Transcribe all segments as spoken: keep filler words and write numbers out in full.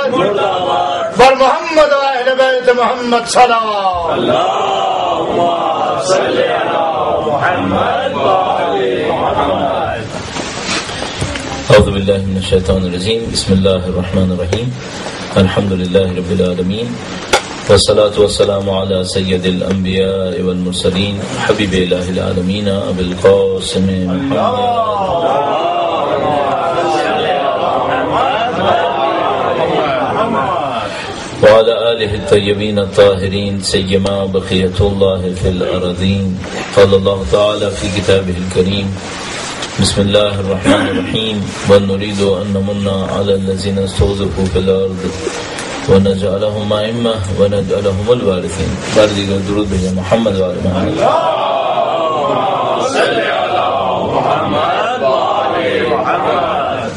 بر محمد و اہل بیت محمد صلوات اللہم صلی علی محمد و آل محمد. اعوذ باللہ من الشیطان الرجیم. بسم اللہ الرحمن الرحیم. الحمد للہ رب العالمین والصلاة والسلام علی سید الانبیاء والمرسلین حبیب الہ العالمین ابی القاسم محمد وعلى آله الطيبين الطاهرين سيما بقية الله في الأرضين. قال الله تعالى في كتابه الكريم بسم الله الرحمن الرحيم ونريد أن نمن على الذين استضعفوا في الأرض ونجعلهم أئمة ونجعلهم الوارثين. بارك درود بجا محمد وعلى محمد. اللهم صل على محمد وعلى محمد.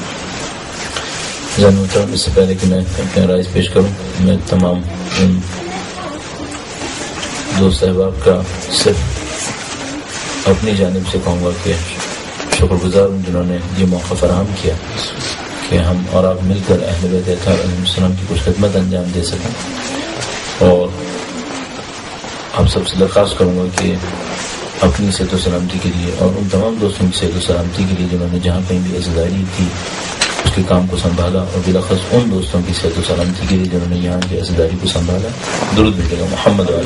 جانب محترم، اس سے پہلے کہ میں اپنے رائز پیش کروں، میں تمام ان دوست احباب کا صرف اپنی جانب سے کہوں گا کہ شکر گزار ہوں جنہوں نے یہ موقع فراہم کیا کہ ہم اور آپ مل کر اہل بیت اطہار علیہ السلام کی کچھ خدمت انجام دے سکیں. اور آپ سب سے درخواست کروں گا کہ اپنی صحت و سلامتی کے لیے اور ان تمام دوستوں کی صحت و سلامتی کے لیے جنہوں نے جہاں کہیں بھی عزاداری تھی اس کے کام کو سنبھالا، اور بالاخص ان دوستوں کی صحت و سلامتی کے لیے جنہوں نے یہاں کی عزاداری کو سنبھالا. درود بھیجے گا محمد علیہ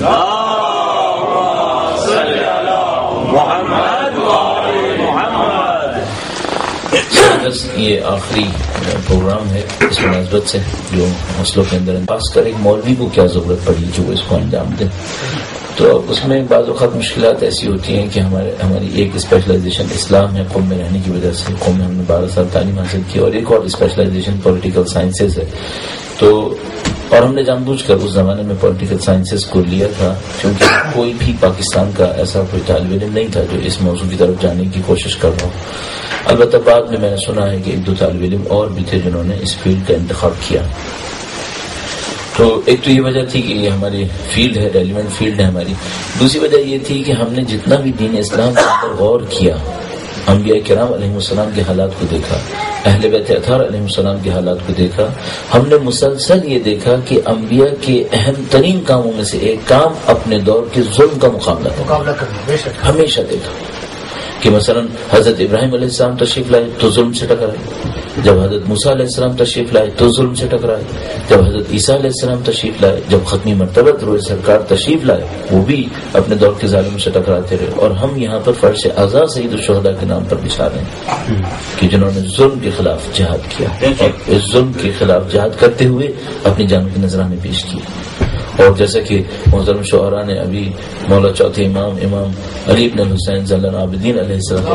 محمد. یہ آخری پروگرام ہے اس مناسبت سے جو مسئلوں کے اندر پاس کر ایک مولوی کو کیا ضرورت پڑی جو اس کو انجام دے. تو اس میں بعض اوقات مشکلات ایسی ہوتی ہیں کہ ہمارے ہماری ایک اسپیشلائزیشن اسلام ہے، قوم میں رہنے کی وجہ سے قوم میں ہم نے بارہ سال تعلیم حاصل کی، اور ایک اور اسپیشلائزیشن پولیٹیکل سائنسز ہے. تو اور ہم نے جان بوجھ کر اس زمانے میں پولیٹیکل سائنسز کو لیا تھا کیونکہ کوئی بھی پاکستان کا ایسا کوئی طالب علم نہیں تھا جو اس موضوع کی طرف جانے کی کوشش کر رہا ہو. البتہ بعد میں میں نے سنا ہے کہ ایک دو طالب علم اور بھی تھے جنہوں نے اس فیلڈ کا انتخاب کیا. تو ایک تو یہ وجہ تھی کہ یہ ہماری فیلڈ ہے، ریلیونٹ فیلڈ ہے ہماری. دوسری وجہ یہ تھی کہ ہم نے جتنا بھی دین اسلام کے اندر غور کیا، انبیاء کرام علیہ السلام کے حالات کو دیکھا، اہل بیت اطہار علیہ السلام کے حالات کو دیکھا، ہم نے مسلسل یہ دیکھا کہ انبیاء کے اہم ترین کاموں میں سے ایک کام اپنے دور کے ظلم کا مقابلہ مقابلہ کرنا ہمیشہ دیکھا. کہ مثلا حضرت ابراہیم علیہ السلام تشریف لائے تو ظلم سے ٹکرائے، جب حضرت موسیٰ علیہ السلام تشریف لائے تو ظلم سے ٹکرائے، جب حضرت عیسیٰ علیہ السلام تشریف لائے، جب ختمی مرتبہ روئے سرکار تشریف لائے وہ بھی اپنے دور کے ظالموں سے ٹکراتے رہے. اور ہم یہاں پر فرش اعزاز سید الشہداء کے نام پر بچھا رہے ہیں کہ جنہوں نے ظلم کے خلاف جہاد کیا اور اس ظلم کے خلاف جہاد کرتے ہوئے اپنی جان کی نذرانے پیش کی. اور جیسا کہ محترم شعراء نے ابھی مولا چوتھے امام امام علی بن الحسین زین العابدین علیہ السلام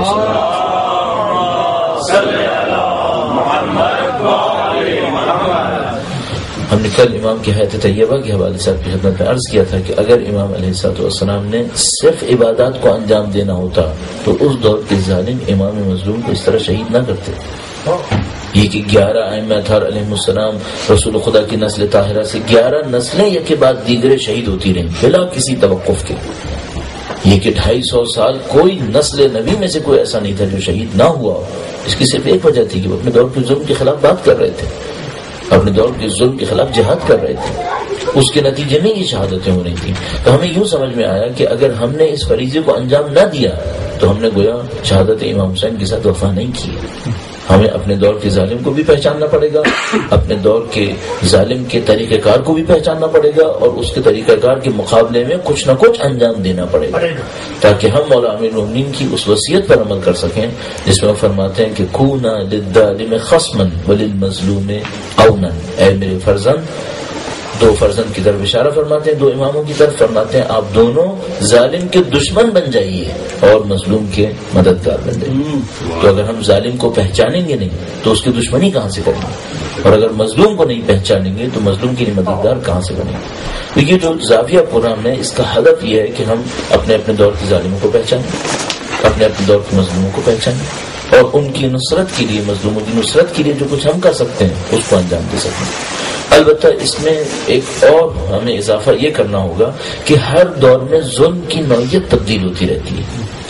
ہم نے کل امام کی حیات طیبہ کے حوالے سے آپ کی خدمت میں عرض کیا تھا کہ اگر امام علیہ السلام نے صرف عبادات کو انجام دینا ہوتا تو اس دور کے ظالم امام مظلوم کو اس طرح شہید نہ کرتے. یہ کہ گیارہ ائمہ اطہار علیہ السلام رسول خدا کی نسل طاہرہ سے گیارہ نسلیں یک کے بعد دیگرے شہید ہوتی رہیں بلا کسی توقف کے. یہ کہ ڈھائی سو سال کوئی نسل نبی میں سے کوئی ایسا نہیں تھا جو شہید نہ ہوا. اس کی صرف ایک وجہ تھی کہ وہ اپنے دور کے ظلم کے خلاف بات کر رہے تھے، اپنے دور کے ظلم کے خلاف جہاد کر رہے تھے. اس کے نتیجے میں یہ شہادتیں ہو رہی تھیں. تو ہمیں یوں سمجھ میں آیا کہ اگر ہم نے اس فریضے کو انجام نہ دیا تو ہم نے گویا شہادت امام حسین کے ساتھ وفا نہیں کی. ہمیں اپنے دور کے ظالم کو بھی پہچاننا پڑے گا، اپنے دور کے ظالم کے طریقہ کار کو بھی پہچاننا پڑے گا، اور اس کے طریقہ کار کے مقابلے میں کچھ نہ کچھ انجام دینا پڑے گا تاکہ ہم مولا امیر المومنین کی اس وصیت پر عمل کر سکیں جس میں وہ فرماتے ہیں کہ کونا للظالم خصما وللمظلوم عونا. اے میرے فرزند، دو فرزند کی طرف اشارہ فرماتے ہیں، دو اماموں کی طرف فرماتے ہیں آپ دونوں ظالم کے دشمن بن جائیے اور مظلوم کے مددگار بن جائیے. تو اگر ہم ظالم کو پہچانیں گے نہیں تو اس کی دشمنی کہاں سے کریں گے، اور اگر مظلوم کو نہیں پہچانیں گے تو مظلوم کے لیے مددگار کہاں سے بنیں گے. تو یہ جو زاویہ پروگرام ہے اس کا ہدف یہ ہے کہ ہم اپنے اپنے دور کے ظالموں کو پہچانیں، اپنے اپنے دور کے مظلوموں کو پہچانیں، اور ان کی نصرت کے لیے، مظلوموں کی نصرت کے لیے جو کچھ ہم کر سکتے ہیں اس کو انجام دے سکیں. البتہ اس میں ایک اور ہمیں اضافہ یہ کرنا ہوگا کہ ہر دور میں ظلم کی نوعیت تبدیل ہوتی رہتی ہے.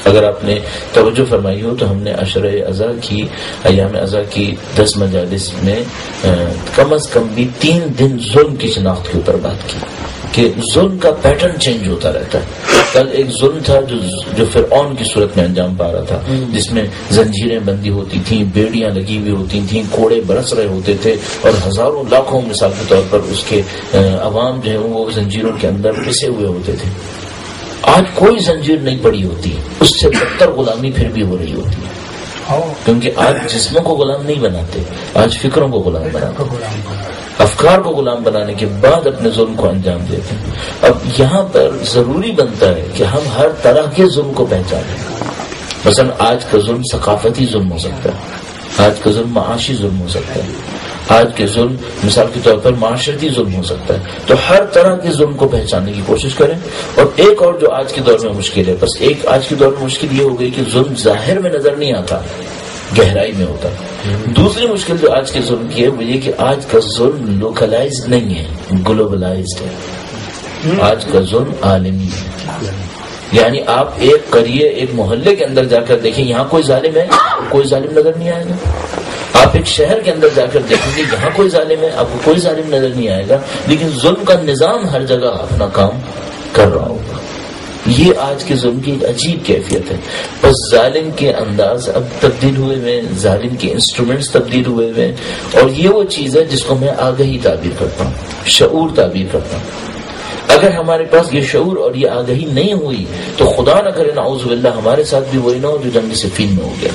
اگر آپ نے توجہ فرمائی ہو تو ہم نے عشرہ اذا کی ایام اذا کی دس مجالس میں کم از کم بھی تین دن ظلم کی شناخت کے اوپر بات کی کہ ظلم کا پیٹرن چینج ہوتا رہتا ہے. کل ایک ظلم تھا جو جو فرعون کی صورت میں انجام پا رہا تھا، جس میں زنجیریں بندی ہوتی تھیں، بیڑیاں لگی ہوئی ہوتی تھیں، کوڑے برس رہے ہوتے تھے، اور ہزاروں لاکھوں مثال کے طور پر اس کے عوام جو ہے وہ زنجیروں کے اندر پسے ہوئے ہوتے تھے. آج کوئی زنجیر نہیں پڑی ہوتی، اس سے بدتر غلامی پھر بھی ہو رہی ہوتی ہے، کیونکہ آج جسموں کو غلام نہیں بناتے، آج فکروں کو غلام بناتے، افکار کو غلام بنانے کے بعد اپنے ظلم کو انجام دیتے ہیں. اب یہاں پر ضروری بنتا ہے کہ ہم ہر طرح کے ظلم کو پہچانیں. مثلا آج کا ظلم ثقافتی ظلم ہو سکتا ہے، آج کا ظلم معاشی ظلم ہو سکتا ہے، آج کے ظلم مثال کے طور پر معاشرتی ظلم ہو سکتا ہے. تو ہر طرح کے ظلم کو پہچاننے کی کوشش کریں. اور ایک اور جو آج کے دور میں مشکل ہے، بس ایک آج کے دور میں مشکل یہ ہو گئی کہ ظلم ظاہر میں نظر نہیں آتا، گہرائی میں ہوتا. دوسری مشکل جو آج کے ظلم کی ہے وہ یہ کہ آج کا ظلم لوکلائزڈ نہیں ہے، گلوبلائزڈ ہے. آج کا ظلم عالمی ہے. یعنی آپ ایک قریے ایک محلے کے اندر جا کر دیکھیں، یہاں کوئی ظالم ہے، کوئی ظالم نظر نہیں آئے گا. آپ ایک شہر کے اندر جا کر دیکھیں گے، یہاں کوئی ظالم ہے، آپ کو کوئی ظالم نظر نہیں آئے گا، لیکن ظلم کا نظام ہر جگہ اپنا کام کر رہا ہوگا. یہ آج کے ظلم کی ایک عجیب کیفیت ہے. بس ظالم کے انداز اب تبدیل ہوئے ہوئے، ظالم کے انسٹرومنٹس تبدیل ہوئے ہوئے، اور یہ وہ چیز ہے جس کو میں آگہی تعبیر کرتا ہوں، شعور تعبیر کرتا ہوں. اگر ہمارے پاس یہ شعور اور یہ آگہی نہیں ہوئی تو خدا نہ کرے نعوذ باللہ ہمارے ساتھ بھی وہی نہ ہو جو جنگ صفین میں ہو گیا،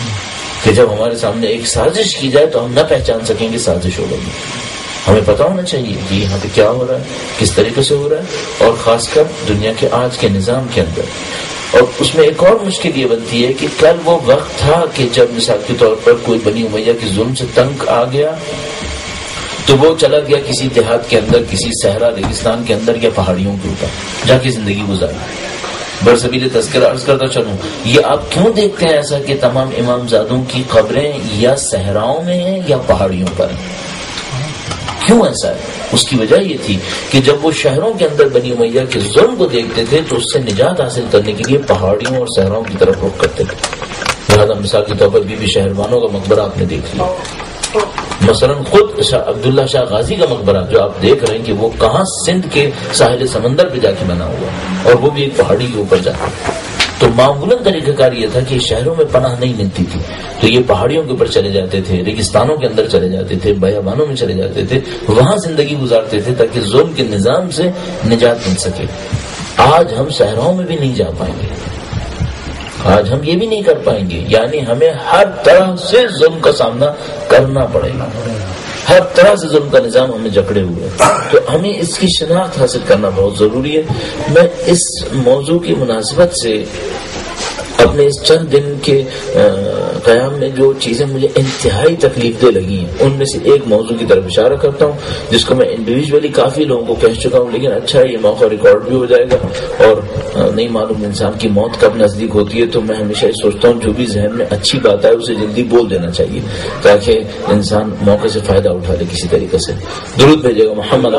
کہ جب ہمارے سامنے ایک سازش کی جائے تو ہم نہ پہچان سکیں کہ سازش ہو رہی. ہمیں پتا ہونا چاہیے کہ یہاں پہ کیا ہو رہا ہے، کس طریقے سے ہو رہا ہے، اور خاص کر دنیا کے آج کے نظام کے اندر. اور اس میں ایک اور مشکل یہ بنتی ہے کہ کل وہ وقت تھا کہ جب مثال کے طور پر کوئی بنی امیہ کے ظلم سے تنگ آ گیا تو وہ چلا گیا کسی دیہات کے اندر، کسی صحرا ریگستان کے اندر یا پہاڑیوں کے اوپر جا کے زندگی گزاری. برسبیل تذکرہ عرض کرتا چلوں، یہ آپ کیوں دیکھتے ہیں ایسا کہ تمام امام زادوں کی قبریں یا صحراؤں میں ہیں یا پہاڑیوں پر ہیں؟ کیوں ایسا ہے؟ اس کی وجہ یہ تھی کہ جب وہ شہروں کے اندر بنی امیہ کے ظلم کو دیکھتے تھے تو اس سے نجات حاصل کرنے کے لیے پہاڑیوں اور صحراؤں کی طرف رخ کرتے تھے. لہٰذا مثال کے طور پر بی بی شہربانوں کا مقبرہ آپ نے دیکھ لیا. مثلا خود شاہ عبداللہ شاہ غازی کا مقبرہ جو آپ دیکھ رہے ہیں کہ وہ کہاں سندھ کے ساحل سمندر پہ جا کے بنا ہوا، اور وہ بھی ایک پہاڑی کے اوپر جا کے. تو معمولاً طریقہ کار یہ تھا کہ شہروں میں پناہ نہیں ملتی تھی تو یہ پہاڑیوں کے اوپر چلے جاتے تھے، ریگستانوں کے اندر چلے جاتے تھے، بیابانوں میں چلے جاتے تھے، وہاں زندگی گزارتے تھے تاکہ ظلم کے نظام سے نجات مل سکے. آج ہم صحراؤں میں بھی نہیں جا پائیں گے، آج ہم یہ بھی نہیں کر پائیں گے. یعنی ہمیں ہر طرح سے ظلم کا سامنا کرنا پڑے گا، ہر طرح سے ظلم کا نظام ہمیں جکڑے ہوئے ہیں. تو ہمیں اس کی شناخت حاصل کرنا بہت ضروری ہے. میں اس موضوع کی مناسبت سے اپنے اس چند دن کے قیام میں جو چیزیں مجھے انتہائی تکلیف دہ لگی ہیں ان میں سے ایک موضوع کی طرف اشارہ کرتا ہوں جس کو میں انڈیویجولی کافی لوگوں کو کہہ چکا ہوں، لیکن اچھا ہے یہ موقع ریکارڈ بھی ہو جائے گا. اور نہیں معلوم انسان کی موت کب نزدیک ہوتی ہے، تو میں ہمیشہ یہ سوچتا ہوں جو بھی ذہن میں اچھی بات ہے اسے جلدی بول دینا چاہیے تاکہ انسان موقع سے فائدہ اٹھا لے کسی طریقے سے. درود بھیجے گا محمد.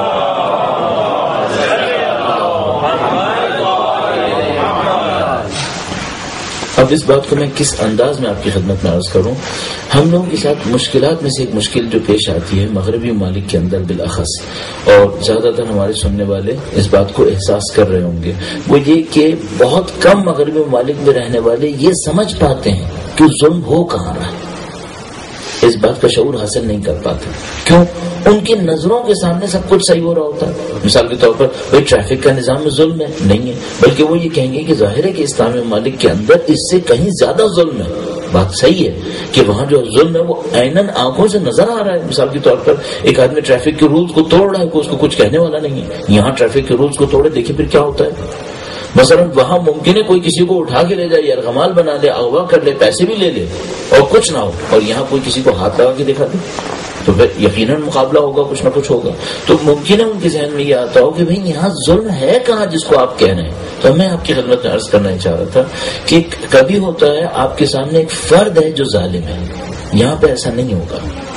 اب اس بات کو میں کس انداز میں آپ کی خدمت میں عرض کروں. ہم لوگوں کے ساتھ مشکلات میں سے ایک مشکل جو پیش آتی ہے مغربی ممالک کے اندر بالاخص، اور زیادہ تر ہمارے سننے والے اس بات کو احساس کر رہے ہوں گے، وہ یہ کہ بہت کم مغربی ممالک میں رہنے والے یہ سمجھ پاتے ہیں کہ ظلم ہو کہاں رہا ہے، اس بات کا شعور حاصل نہیں کر پاتے. کیوں؟ ان کی نظروں کے سامنے سب کچھ صحیح ہو رہا ہوتا ہے. مثال کے طور پر بھائی ٹریفک کا نظام میں ظلم ہے نہیں ہے، بلکہ وہ یہ کہیں گے کہ ظاہر ہے کہ اسلامی ممالک کے اندر اس سے کہیں زیادہ ظلم ہے. بات صحیح ہے کہ وہاں جو ظلم ہے وہ عیناً آنکھوں سے نظر آ رہا ہے. مثال کے طور پر ایک آدمی ٹریفک کے رولز کو توڑ رہا ہے، کوئی اس کو کچھ کہنے والا نہیں ہے. یہاں ٹریفک کے رولز کو توڑے دیکھیں پھر کیا ہوتا ہے. مثلا وہاں ممکن ہے کوئی کسی کو اٹھا کے لے جائے، یرغمال بنا لے، اغوا کر لے، پیسے بھی لے لے اور کچھ نہ ہو، اور یہاں کوئی کسی کو ہاتھ لگا کے دکھا دے تو پھر یقیناً مقابلہ ہوگا، کچھ نہ کچھ ہوگا. تو ممکن ہے ان کے ذہن میں یہ آتا ہو کہ بھئی یہاں ظلم ہے کہاں جس کو آپ کہہ رہے ہیں. تو میں آپ کی خدمت میں عرض کرنا چاہ رہا تھا کہ کبھی ہوتا ہے آپ کے سامنے ایک فرد ہے جو ظالم ہے، یہاں پہ ایسا نہیں ہوگا.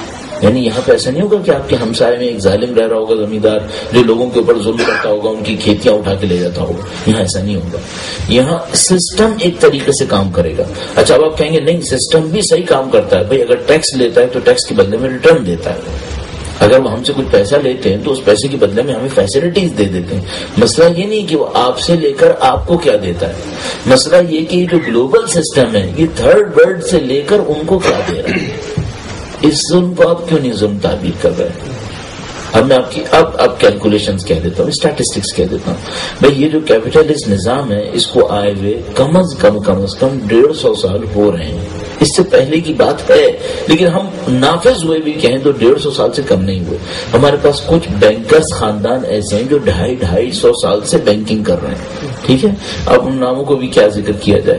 یعنی یہاں پہ ایسا نہیں ہوگا کہ آپ کے ہمسائے میں ایک ظالم رہ رہا ہوگا زمیندار جو لوگوں کے اوپر ظلم کرتا ہوگا, ان کی کھیتیاں اٹھا کے لے جاتا ہوگا. یہاں ایسا نہیں ہوگا. یہاں سسٹم ایک طریقے سے کام کرے گا. اچھا اب آپ کہیں گے نہیں سسٹم بھی صحیح کام کرتا ہے. بھائی اگر ٹیکس لیتا ہے تو ٹیکس کے بدلے میں ریٹرن دیتا ہے. اگر وہ ہم سے کچھ پیسہ لیتے ہیں تو اس پیسے کے بدلے میں ہمیں فیسلٹیز دے دیتے ہیں. مسئلہ یہ نہیں کہ وہ آپ سے لے کر آپ کو کیا دیتا ہے, مسئلہ یہ کہ جو گلوبل سسٹم ہے یہ تھرڈ ورلڈ سے لے کر ان کو کیا دے رہا ہے. اس ظلم کو آپ کیوں نہیں ظلم تعبیر کر رہے ہیں؟ اب میں آپ کی اب اب کیلکولیشنز کہہ دیتا ہوں, اسٹیٹسٹکس کہہ دیتا ہوں. بھائی یہ جو کیپٹلسٹ نظام ہے اس کو آئے ہوئے کم از کم کم از کم ڈیڑھ سو سال ہو رہے ہیں. اس سے پہلے کی بات ہے لیکن ہم نافذ ہوئے بھی کہیں تو ڈیڑھ سو سال سے کم نہیں ہوئے. ہمارے پاس کچھ بینکرز خاندان ایسے ہیں جو ڈھائی ڈھائی سو سال سے بینکنگ کر رہے ہیں. ٹھیک ہے, اب ان ناموں کو بھی کیا ذکر کیا جائے.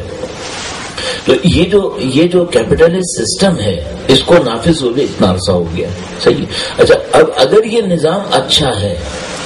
تو یہ جو یہ جو کیپٹلسٹ سسٹم ہے اس کو نافذ ہوئے اتنا عرصہ ہو گیا. صحیح. اچھا اب اگر یہ نظام اچھا ہے,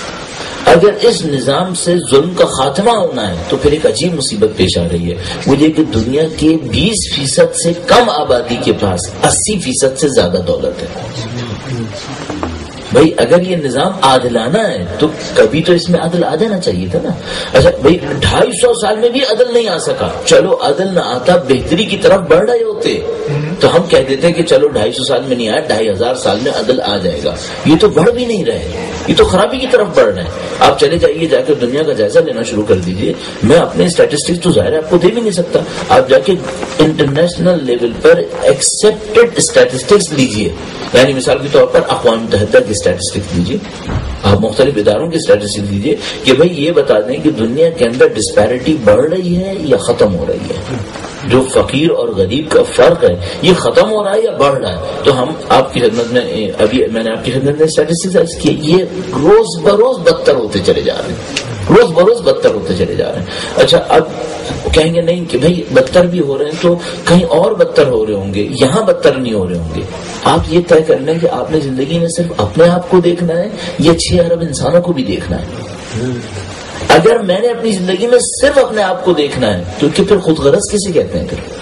اگر اس نظام سے ظلم کا خاتمہ ہونا ہے تو پھر ایک عجیب مصیبت پیش آ رہی ہے. وہ یہ کہ دنیا کے بیس فیصد سے کم آبادی کے پاس اسی فیصد سے زیادہ دولت ہے. بھائی اگر یہ نظام عادلانہ ہے تو کبھی تو اس میں عدل آ جانا چاہیے تھا نا. اچھا بھائی ڈھائی سو سال میں بھی عدل نہیں آ سکا, چلو عدل نہ آتا بہتری کی طرف بڑھ رہے ہوتے تو ہم کہہ دیتے کہ چلو ڈھائی سو سال میں نہیں آیا, ڈھائی ہزار سال میں عدل آ جائے گا. یہ تو بڑھ بھی نہیں رہے, یہ تو خرابی کی طرف بڑھ رہے ہیں. آپ چلے جائیے جا کے دنیا کا جائزہ لینا شروع کر دیجیے. میں اپنے اسٹیٹسٹکس تو ظاہر ہے آپ کو دے بھی نہیں سکتا, آپ جا کے انٹرنیشنل لیول پر ایکسیپٹڈ اسٹیٹسٹکس لیجیے. یعنی مثال کے طور پر اقوام متحدہ کی اسٹیٹسٹکس لیجیے, آپ مختلف اداروں کی اسٹیٹسٹکس لیجیے کہ بھئی یہ بتا دیں کہ دنیا کے اندر ڈسپیرٹی بڑھ رہی ہے یا ختم ہو رہی ہے. جو فقیر اور غریب کا فرق ہے یہ ختم ہو رہا ہے یا بڑھ رہا ہے. تو ہم آپ کی خدمت میں ابھی میں نے آپ کی خدمت میں اسٹیٹسٹکس کی, یہ روز بروز بدتر ہوتے چلے جا رہے ہیں, روز بروز بدتر ہوتے چلے جا رہے ہیں. اچھا اب کہیں گے نہیں کہ بھئی بدتر بھی ہو رہے ہیں تو کہیں اور بدتر ہو رہے ہوں گے, یہاں بدتر نہیں ہو رہے ہوں گے. آپ یہ طے کر لیں کہ آپ نے زندگی میں صرف اپنے آپ کو دیکھنا ہے یا چھ ارب انسانوں کو بھی دیکھنا ہے. اگر میں نے اپنی زندگی میں صرف اپنے آپ کو دیکھنا ہے تو کہ پھر خود غرض کسے کہتے ہیں,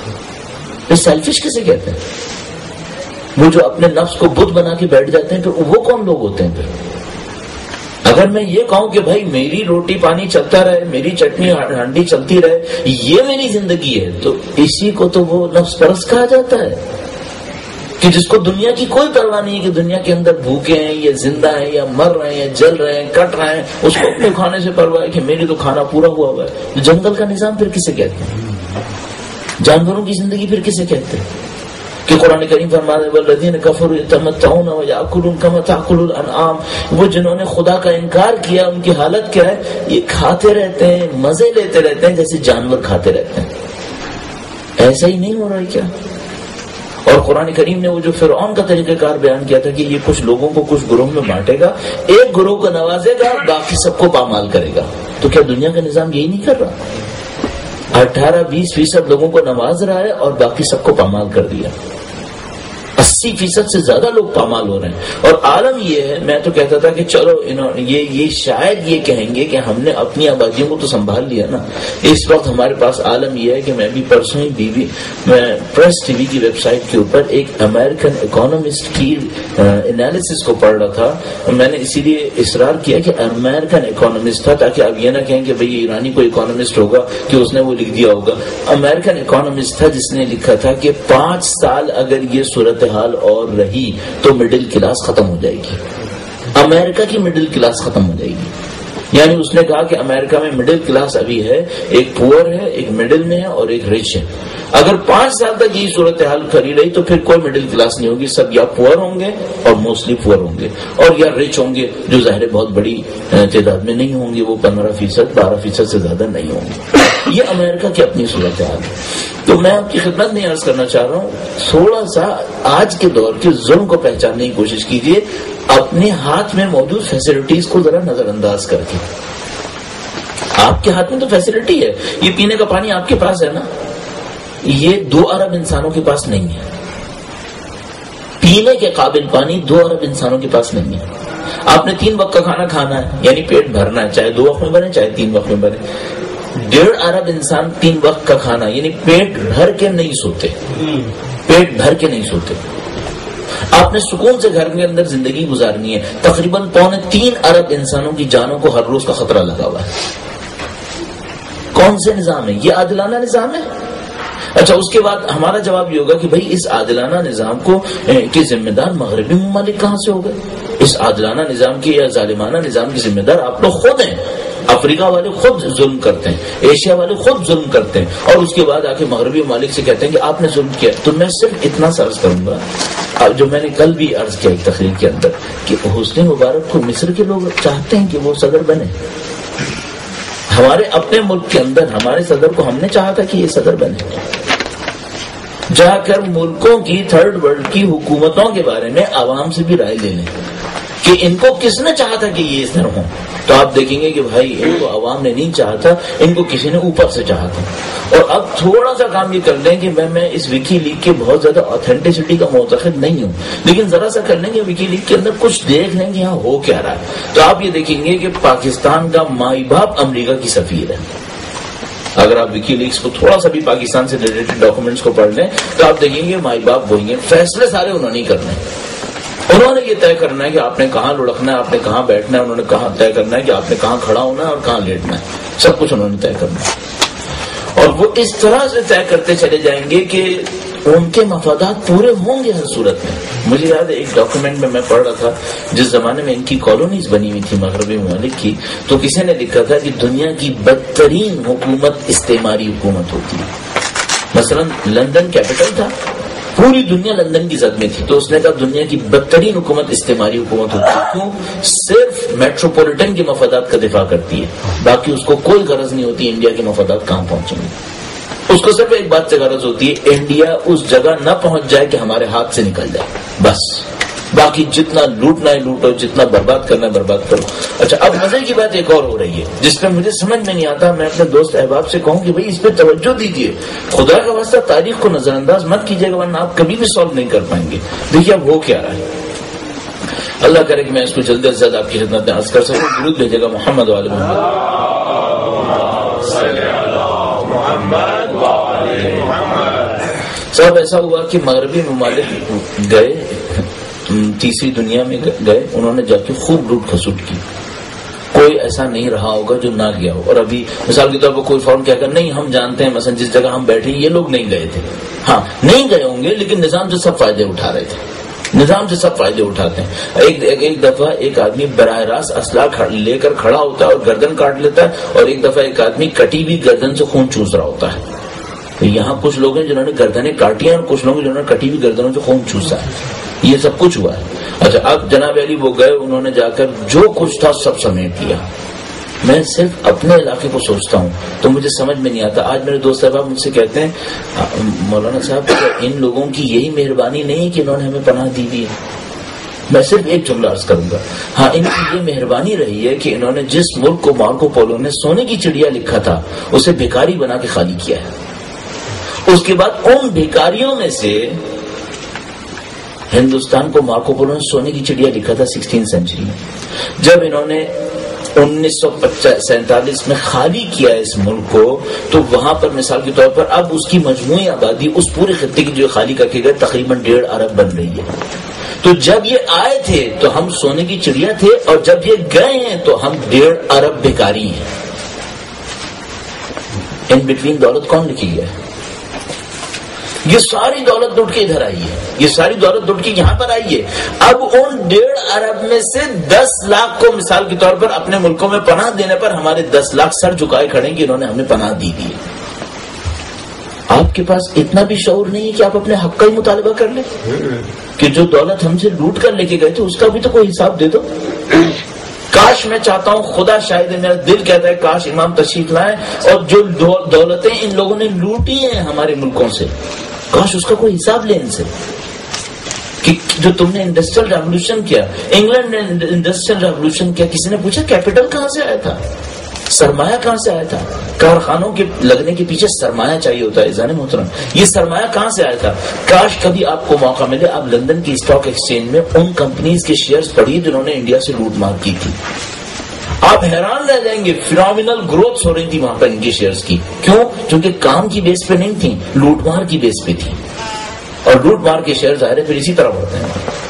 پھر سیلفش کسے کہتے ہیں؟ وہ جو اپنے نفس کو بت بنا کے بیٹھ جاتے ہیں پھر وہ کون لوگ ہوتے ہیں؟ پھر اگر میں یہ کہوں کہ بھائی میری روٹی پانی چلتا رہے, میری چٹنی ہانڈی چلتی رہے, یہ میری زندگی ہے, تو اسی کو تو وہ نفس پرست کہا جاتا ہے کہ جس کو دنیا کی کوئی پرواہ نہیں ہے کہ دنیا کے اندر بھوکے ہیں یا زندہ ہیں یا مر رہے ہیں, جل رہے ہیں, کٹ رہے ہیں. اس کو اپنے کھانے سے پرواہ ہے کہ میری تو کھانا پورا ہوا ہوا ہے. جنگل کا نظام پھر کسے کہتے ہیں؟ جانوروں کی زندگی پھر کسے کہتے ہیں؟ کہ قرآن کریم فرماتا ہے والذین کفروا یتمتعون ویأکلون کما تأکل الانعام. وہ جنہوں نے خدا کا انکار کیا ان کی حالت کیا ہے؟ یہ کھاتے رہتے ہیں, مزے لیتے رہتے ہیں جیسے جانور کھاتے رہتے ہیں. ایسا ہی نہیں ہو رہا ہے کیا؟ اور قرآن کریم نے وہ جو فرعون کا طریقہ کار بیان کیا تھا کہ یہ کچھ لوگوں کو کچھ گروہ میں بانٹے گا, ایک گروہ کو نوازے گا, باقی سب کو پامال کرے گا. تو کیا دنیا کا نظام یہی نہیں کر رہا؟ اٹھارہ بیس فیصد لوگوں کو نواز رہا ہے اور باقی سب کو پامال کر دیا. اسی فیصد سے زیادہ لوگ پامال ہو رہے ہیں. اور عالم یہ ہے, میں تو کہتا تھا کہ چلو یہ یہ شاید یہ کہیں گے کہ ہم نے اپنی آبادیوں کو تو سنبھال لیا نا. اس وقت ہمارے پاس عالم یہ ہے کہ میں بھی پرسوں ہی بی بی میں پریس ٹی وی کی ویب سائٹ کے اوپر ایک امریکن اکانومسٹ کی انالیسس کو پڑھ رہا تھا. میں نے اسی لیے اصرار کیا کہ امریکن اکانومسٹ تھا, تاکہ اب یہ نہ کہیں کہ بھئی ایرانی کوئی اکانومسٹ ہوگا کہ اس نے وہ لکھ دیا ہوگا. امریکن اکانومسٹ تھا جس نے لکھا تھا کہ پانچ سال اگر یہ صورت حال اور رہی تو مڈل کلاس ختم ہو جائے گی. امریکہ کی مڈل کلاس ختم ہو جائے گی. یعنی اس نے کہا کہ امریکہ میں مڈل کلاس ابھی ہے, ایک پور ہے, ایک مڈل میں ہے اور ایک رچ ہے. اگر پانچ سال تک یہ صورتحال کھڑی رہی تو پھر کوئی مڈل کلاس نہیں ہوگی, سب یا پور ہوں گے اور موسٹلی پور ہوں گے, اور یا رچ ہوں گے جو ظاہر بہت بڑی تعداد میں نہیں ہوں گے, وہ پندرہ فیصد بارہ فیصد سے زیادہ نہیں ہوں گے. یہ امریکہ کی اپنی صورتحال ہے. تو میں آپ کی خدمت میں عرض کرنا چاہ رہا ہوں, تھوڑا سا آج کے دور کے ظلم کو پہچاننے کی کوشش کیجیے, اپنے ہاتھ میں موجود فیسلٹیز کو ذرا نظر انداز کر کے. آپ کے ہاتھ میں تو فیسلٹی ہے, یہ پینے کا پانی آپ کے پاس ہے نا, یہ دو ارب انسانوں کے پاس نہیں ہے. پینے کے قابل پانی دو ارب انسانوں کے پاس نہیں ہے. آپ نے تین وقت کا کھانا کھانا ہے, یعنی پیٹ بھرنا ہے, چاہے دو وقت میں بنے چاہے تین وقت میں بنے. ڈیڑھ ارب انسان تین وقت کا کھانا, یعنی پیٹ بھر کے نہیں سوتے, پیٹ بھر کے نہیں سوتے. آپ نے سکون سے گھر کے اندر زندگی گزارنی ہے. تقریباً پونے تین ارب انسانوں کی جانوں کو ہر روز کا خطرہ لگا ہوا ہے. کون سے نظام ہے یہ؟ عادلانہ نظام ہے. اچھا اس کے بعد ہمارا جواب یہ ہوگا کہ بھائی اس عادلانہ نظام کو کے ذمہ دار مغربی ممالک کہاں سے ہو گئے؟ اس عادلانہ نظام کی یا ظالمانہ نظام کی ذمہ دار آپ لوگ خود ہیں. افریقہ والے خود ظلم کرتے ہیں, ایشیا والے خود ظلم کرتے ہیں, اور اس کے بعد آ کے مغربی ممالک سے کہتے ہیں کہ آپ نے ظلم کیا. تو میں صرف اتنا سا عرض کروں گا, جو میں نے کل بھی عرض کیا ایک تقریر کے اندر, کہ حسنی مبارک کو مصر کے لوگ چاہتے ہیں کہ وہ صدر بنے. ہمارے اپنے ملک کے اندر ہمارے صدر کو ہم نے چاہا تھا کہ یہ صدر بنے. جا کر ملکوں کی تھرڈ ورلڈ کی حکومتوں کے بارے میں عوام سے بھی رائے لے لیں کہ ان کو کس نے چاہا تھا کہ یہ اس طرح ہوں, تو آپ دیکھیں گے کہ بھائی ان کو عوام نے نہیں چاہا تھا, ان کو کسی نے اوپر سے چاہا تھا. اور اب تھوڑا سا کام یہ کر لیں کہ میں میں اس وکی لیگ کے بہت زیادہ آتھینٹسٹی کا معتقد نہیں ہوں, لیکن ذرا سا کر لیں گے وکی لیگ کے اندر کچھ دیکھ لیں گے یہاں ہو کیا رہا ہے, تو آپ یہ دیکھیں گے کہ پاکستان کا مائی باپ امریکہ کی سفیر ہے. اگر آپ وکی لیگس کو تھوڑا سا بھی پاکستان سے ریلیٹڈ ڈاکومنٹس کو پڑھ لیں تو آپ دیکھیں گے مائی باپ وہی ہیں. فیصلے سارے انہوں نے کرنے, انہوں نے یہ طے کرنا ہے کہ آپ نے کہاں لڑکنا ہے, آپ نے کہاں بیٹھنا ہے, انہوں نے کہاں طے کرنا ہے کہ آپ نے کہاں کھڑا ہونا ہے اور کہاں لیٹنا ہے. سب کچھ انہوں نے طے کرنا ہے, اور وہ اس طرح سے طے کرتے چلے جائیں گے کہ ان کے مفادات پورے ہوں گے ہر صورت میں. مجھے یاد ہے ایک ڈاکومنٹ میں میں پڑھ رہا تھا, جس زمانے میں ان کی کالونیز بنی ہوئی تھی مغربی ممالک کی, تو کسی نے لکھا تھا کہ دنیا کی بدترین حکومت استعماری حکومت ہوتی ہے. مثلا لندن کیپٹل تھا, پوری دنیا لندن کی زد میں تھی, تو اس نے کہا دنیا کی بدترین حکومت استعماری حکومت ہوتی ہے. کیوں؟ صرف میٹروپولیٹن کے مفادات کا دفاع کرتی ہے, باقی اس کو کوئی غرض نہیں ہوتی انڈیا کے مفادات کہاں پہنچیں گے. اس کو صرف ایک بات سے غرض ہوتی ہے, انڈیا اس جگہ نہ پہنچ جائے کہ ہمارے ہاتھ سے نکل جائے, بس. باقی جتنا لوٹنا ہے لوٹو, جتنا برباد کرنا ہے برباد کرو. اچھا اب مزے کی بات ایک اور ہو رہی ہے جس پہ مجھے سمجھ میں نہیں آتا. میں اپنے دوست احباب سے کہوں کہ بھائی اس پہ توجہ دیجیے, خدا کا واسطہ تاریخ کو نظر انداز مت کیجیے گا, ورنہ آپ کبھی بھی سالو نہیں کر پائیں گے. دیکھیے اب ہو کیا رہا ہے. اللہ کرے کہ میں اس کو جلد از جلد آپ کی خدمت میں عرض کر سکوں. درود بھیجے گا محمد وعلی محمد. صاحب ایسا ہوا کہ مغربی ممالک گئے, تیسری دنیا میں گئے, انہوں نے جا کے خوب لوٹ کھسوٹ کی. کوئی ایسا نہیں رہا ہوگا جو نہ گیا ہو. اور ابھی مثال کے طور پر کوئی فوراً کہہ کر نہیں ہم جانتے ہیں مثلا جس جگہ ہم بیٹھے یہ لوگ نہیں گئے تھے. ہاں نہیں گئے ہوں گے, لیکن نظام سے سب فائدے اٹھا رہے تھے. نظام سے سب فائدے اٹھاتے ہیں. ایک ایک دفعہ ایک آدمی براہ راست اسلحہ لے کر کھڑا ہوتا ہے اور گردن کاٹ لیتا ہے, اور ایک دفعہ ایک آدمی کٹی ہوئی گردن سے خون چوس رہا ہوتا ہے. یہاں کچھ لوگ ہیں جنہوں نے گردنیں کاٹی ہیں اور کچھ لوگ جنہوں نے کٹی ہوئی گردنوں سے خون چوسا ہے. یہ سب کچھ ہوا ہے. اچھا اب جناب علی وہ گئے, انہوں نے جا کر جو کچھ تھا سب سمیٹ لیا. میں صرف اپنے علاقے کو سوچتا ہوں تو مجھے سمجھ میں نہیں آتا. آج میرے دوست صاحب مجھ سے کہتے ہیں مولانا صاحب ان لوگوں کی یہی مہربانی نہیں کہ انہوں نے ہمیں پناہ دی دی ہے. میں صرف ایک جملہ عرض کروں گا, ہاں ان کی یہ مہربانی رہی ہے کہ انہوں نے جس ملک کو مارکو پولو نے سونے کی چڑیا لکھا تھا اسے بھکاری بنا کے خالی کیا ہے. اس کے بعد ان بھکاریوں میں سے ہندوستان کو مارکو پولو نے سونے کی چڑیا لکھا تھا سکسٹین سینچری میں. جب انہوں نے انیس سو سینتالیس میں خالی کیا اس ملک کو, تو وہاں پر مثال کے طور پر اب اس کی مجموعی آبادی اس پورے خطے کی جو خالی کر کے گئے تقریباً ڈیڑھ ارب بن رہی ہے. تو جب یہ آئے تھے تو ہم سونے کی چڑیا تھے, اور جب یہ گئے ہیں تو ہم ڈیڑھ ارب بھکاری ہیں. ان بٹوین دولت کون لکھی ہے؟ یہ ساری دولت لوٹ کے ادھر آئی ہے, یہ ساری دولت لوٹ کے یہاں پر آئی ہے. اب ان ڈیڑھ ارب میں سے دس لاکھ کو مثال کے طور پر اپنے ملکوں میں پناہ دینے پر ہمارے دس لاکھ سر جھکائے کھڑے کہ انہوں نے ہمیں پناہ دی دی. آپ کے پاس اتنا بھی شعور نہیں ہے کہ آپ اپنے حق کا ہی مطالبہ کر لیں کہ جو دولت ہم سے لوٹ کر لے کے گئے تھے اس کا بھی تو کوئی حساب دے دو. کاش میں چاہتا ہوں, خدا شاہد ہے, میرا دل کہتا ہے کاش امام تشریف لائیں اور جو دولتیں ان لوگوں نے لوٹی ہیں ہمارے ملکوں سے, کاش اس کا کوئی حساب لے ان سے. کہ جو تم نے انڈسٹریل ریولوشن کیا, انگلینڈ نے انڈسٹریل ریولوشن کیا, کسی نے پوچھا کیپٹل کہاں سے آیا تھا, سرمایہ کہاں سے آیا تھا؟ کارخانوں کے لگنے کے پیچھے سرمایہ چاہیے ہوتا ہے عزیزان محترم. یہ سرمایہ کہاں سے آیا تھا؟ کاش کبھی آپ کو موقع ملے آپ لندن کی اسٹاک ایکسچینج میں ان کمپنیز کے شیئرز پڑھیے جنہوں نے انڈیا سے لوٹ مار کی تھی. آپ حیران رہ جائیں گے, فینومینل گروتھ ہو رہی تھی وہاں پر ان کے شیئرز کی. کیوں؟ کیونکہ کام کی بیس پہ نہیں تھی, لوٹ مار کی بیس پہ تھی, اور لوٹ مار کے شیئر ظاہر ہے پھر اسی طرح ہوتے ہیں.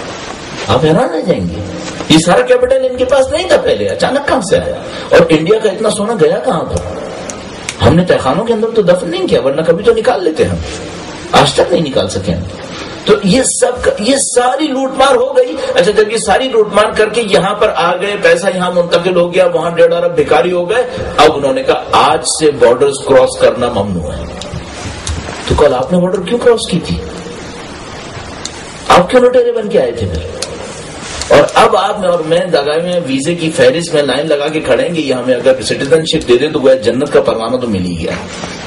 آپ حیران رہ جائیں گے. یہ سارا کیپٹل ان کے پاس نہیں تھا پہلے, اچانک کہاں سے آیا؟ اور انڈیا کا اتنا سونا گیا کہاں تھا؟ ہم نے تہخانوں کے اندر تو دفن نہیں کیا, ورنہ کبھی تو نکال لیتے ہم, آج تک نہیں نکال سکے ہم. تو یہ سب یہ ساری لوٹ مار ہو گئی. اچھا جب یہ ساری لوٹ مار کر کے یہاں پر آ گئے, پیسہ یہاں منتقل ہو گیا, وہاں ڈیڑھ ارب بھکاری ہو گئے, اب انہوں نے کہا آج سے بارڈرز کراس کرنا ممنوع ہے. تو کل آپ نے بارڈر کیوں کراس کی تھی؟ آپ کیوں لٹیرے بن کے آئے تھے پھر؟ اور اب آپ میں اور میں لگائے میں ویزے کی فہرست میں لائن لگا کے کھڑیں گے, یہ ہمیں اگر سٹیزن شپ دے دیں تو وہ جنت کا پروانہ تو مل ہی گیا.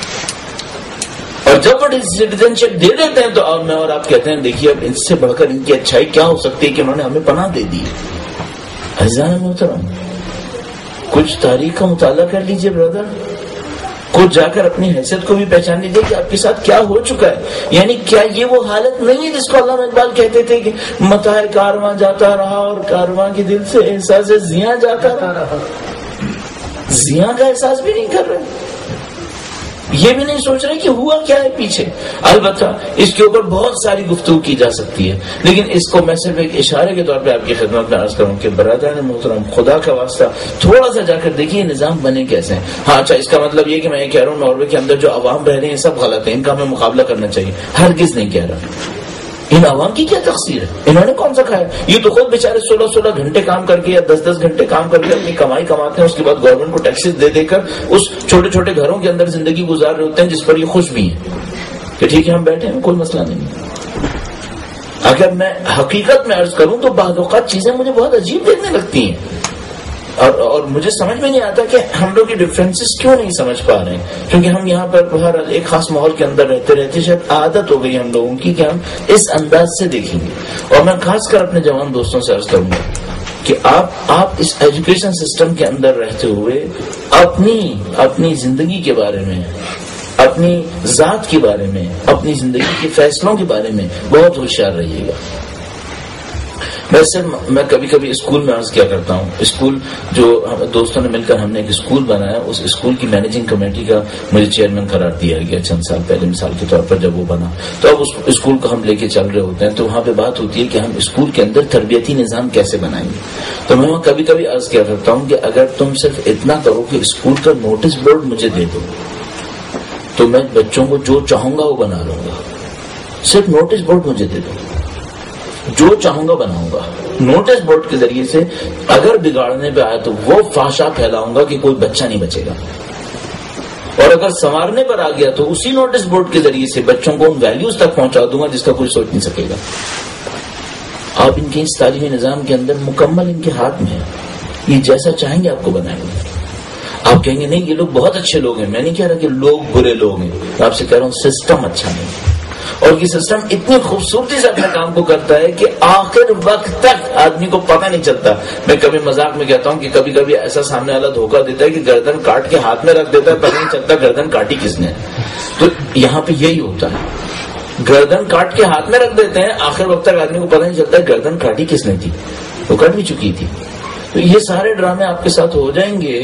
اور جب وہ سٹیزن شپ دے دیتے ہیں تو اور میں اور آپ کہتے ہیں دیکھیے اب اس سے بڑھ کر ان کی اچھائی کیا ہو سکتی ہے کہ انہوں نے ہمیں پناہ دے دی. عزیزان محترم, کچھ تاریخ کا مطالعہ کر لیجئے برادر, خود جا کر اپنی حیثیت کو بھی پہچان لیجیے کہ آپ کے ساتھ کیا ہو چکا ہے. یعنی کیا یہ وہ حالت نہیں ہے جس کو علامہ اقبال کہتے تھے کہ متاع کارواں جاتا رہا اور کارواں کے دل سے احساس زیاں جاتا رہا. زیاں کا احساس بھی نہیں کر رہے, یہ بھی نہیں سوچ رہے کہ ہوا کیا ہے پیچھے. البتہ اس کے اوپر بہت ساری گفتگو کی جا سکتی ہے, لیکن اس کو میں صرف ایک اشارے کے طور پہ آپ کی خدمت میں عرض کروں کہ برادران محترم, خدا کا واسطہ تھوڑا سا جا کر دیکھیے نظام بنے کیسے ہیں. ہاں اچھا, اس کا مطلب یہ کہ میں یہ کہہ رہا ہوں ناروے کے اندر جو عوام رہ رہے ہیں سب غلط ہیں, ان کا ہمیں مقابلہ کرنا چاہیے, ہرگز نہیں کہہ رہا. ان عوام کی کیا تقصیر ہے؟ انہوں نے کون سا کھایا؟ یہ تو خود بیچارے سولہ سولہ گھنٹے کام کر کے یا دس دس گھنٹے کام کر کے اپنی کمائی کماتے ہیں, اس کے بعد گورنمنٹ کو ٹیکسز دے دے کر اس چھوٹے چھوٹے گھروں کے اندر زندگی گزار رہے ہوتے ہیں, جس پر یہ خوش بھی ہیں کہ ٹھیک ہے ہم بیٹھے ہیں, کوئی مسئلہ نہیں. اگر میں حقیقت میں عرض کروں تو بعض اوقات چیزیں مجھے بہت عجیب دیکھنے لگتی ہیں, اور اور مجھے سمجھ میں نہیں آتا کہ ہم لوگ یہ ڈفرینسز کیوں نہیں سمجھ پا رہے ہیں. کیونکہ ہم یہاں پر بہر ایک خاص ماحول کے اندر رہتے رہتے شاید عادت ہو گئی ہم لوگوں کی کہ ہم اس انداز سے دیکھیں گے. اور میں خاص کر اپنے جوان دوستوں سے عرض کروں گا کہ آپ آپ اس ایجوکیشن سسٹم کے اندر رہتے ہوئے اپنی اپنی زندگی کے بارے میں, اپنی ذات کے بارے میں, اپنی زندگی کے فیصلوں کے بارے میں بہت ہوشیار رہیے گا. ویسے میں کبھی کبھی اسکول میں عرض کیا کرتا ہوں, اسکول جو دوستوں نے مل کر ہم نے ایک اسکول بنایا, اس اسکول کی مینیجنگ کمیٹی کا مجھے چیئرمین قرار دیا گیا چند سال پہلے, مثال کے طور پر جب وہ بنا. تو اب اس اسکول کو ہم لے کے چل رہے ہوتے ہیں تو وہاں پہ بات ہوتی ہے کہ ہم اسکول کے اندر تربیتی نظام کیسے بنائیں گے. تو میں وہاں کبھی کبھی عرض کیا کرتا ہوں کہ اگر تم صرف اتنا کرو کہ اسکول کا نوٹس بورڈ مجھے دے دو تو میں بچوں کو جو چاہوں گا وہ بنا لوں گا. صرف نوٹس بورڈ مجھے دے دو, جو چاہوں گا بناؤں گا. نوٹس بورڈ کے ذریعے سے اگر بگاڑنے پہ آیا تو وہ فحشا پھیلاؤں گا کہ کوئی بچہ نہیں بچے گا, اور اگر سنوارنے پر آ گیا تو اسی نوٹس بورڈ کے ذریعے سے بچوں کو ان ویلیوز تک پہنچا دوں گا جس کا کوئی سوچ نہیں سکے گا. آپ ان کے اس تعلیمی نظام کے اندر مکمل ان کے ہاتھ میں ہے, یہ جیسا چاہیں گے آپ کو بنائیں گے. آپ کہیں گے نہیں یہ لوگ بہت اچھے لوگ ہیں, میں نہیں کہہ رہا کہ لوگ برے لوگ ہیں, میں آپ سے کہہ رہا ہوں سسٹم اچھا نہیں. اور یہ سسٹم اتنی خوبصورتی سے اپنے کام کو کرتا ہے کہ آخر وقت تک آدمی کو پتہ نہیں چلتا. میں کبھی مذاق میں کہتا ہوں کہ کبھی کبھی ایسا سامنے والا دھوکہ دیتا ہے کہ گردن کاٹ کے ہاتھ میں رکھ دیتا ہے, پتہ نہیں چلتا گردن کاٹی کس نے. تو یہاں پہ یہی ہوتا ہے, گردن کاٹ کے ہاتھ میں رکھ دیتے ہیں, آخر وقت تک آدمی کو پتہ نہیں چلتا گردن کاٹی کس نے تھی, وہ کٹ بھی چکی تھی. تو یہ سارے ڈرامے آپ کے ساتھ ہو جائیں گے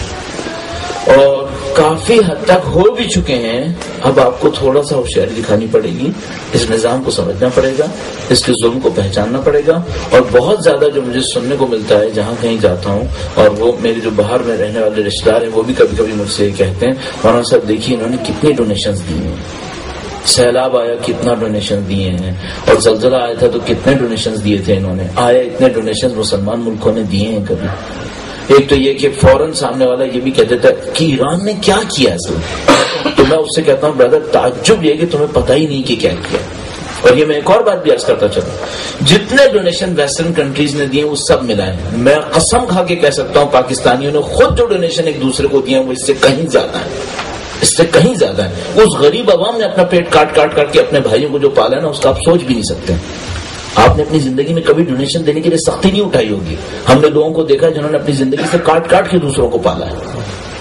اور کافی حد تک ہو بھی چکے ہیں. اب آپ کو تھوڑا سا ہوشیاری دکھانی پڑے گی, اس نظام کو سمجھنا پڑے گا, اس کے ظلم کو پہچاننا پڑے گا. اور بہت زیادہ جو مجھے سننے کو ملتا ہے جہاں کہیں جاتا ہوں, اور وہ میرے جو باہر میں رہنے والے رشتے دار ہیں وہ بھی کبھی کبھی مجھ سے کہتے ہیں مولانا صاحب دیکھیے انہوں نے کتنی ڈونیشنز دی ہیں, سیلاب آیا کتنا ڈونیشن دیے ہیں, اور زلزلہ آیا تھا تو کتنے ڈونیشنز دیے تھے انہوں نے, آیا اتنے ڈونیشنز مسلمان ملکوں نے دیے ہیں کبھی. ایک تو یہ کہ فوراً سامنے والا یہ بھی کہہ دیتا ہے کہ ایران نے کیا کیا اصل, تو میں اس سے کہتا ہوں برادر تعجب یہ کہ تمہیں پتہ ہی نہیں کہ کیا کیا. اور یہ میں ایک اور بات بھی عرض کرتا چلوں, جتنے ڈونیشن ویسٹرن کنٹریز نے دیے وہ سب ملائے, میں قسم کھا کے کہہ سکتا ہوں پاکستانیوں نے خود جو ڈونیشن ایک دوسرے کو دیے وہ اس سے کہیں زیادہ ہے, اس سے کہیں زیادہ ہے. اس غریب عوام نے اپنا پیٹ کاٹ کاٹ کر کے اپنے بھائیوں کو جو پالا ہے نا, اس کا آپ سوچ بھی نہیں سکتے. آپ نے اپنی زندگی میں کبھی ڈونیشن دینے کے لیے سختی نہیں اٹھائی ہوگی. ہم نے لوگوں کو دیکھا جنہوں نے اپنی زندگی سے کاٹ کاٹ کے دوسروں کو پالا ہے.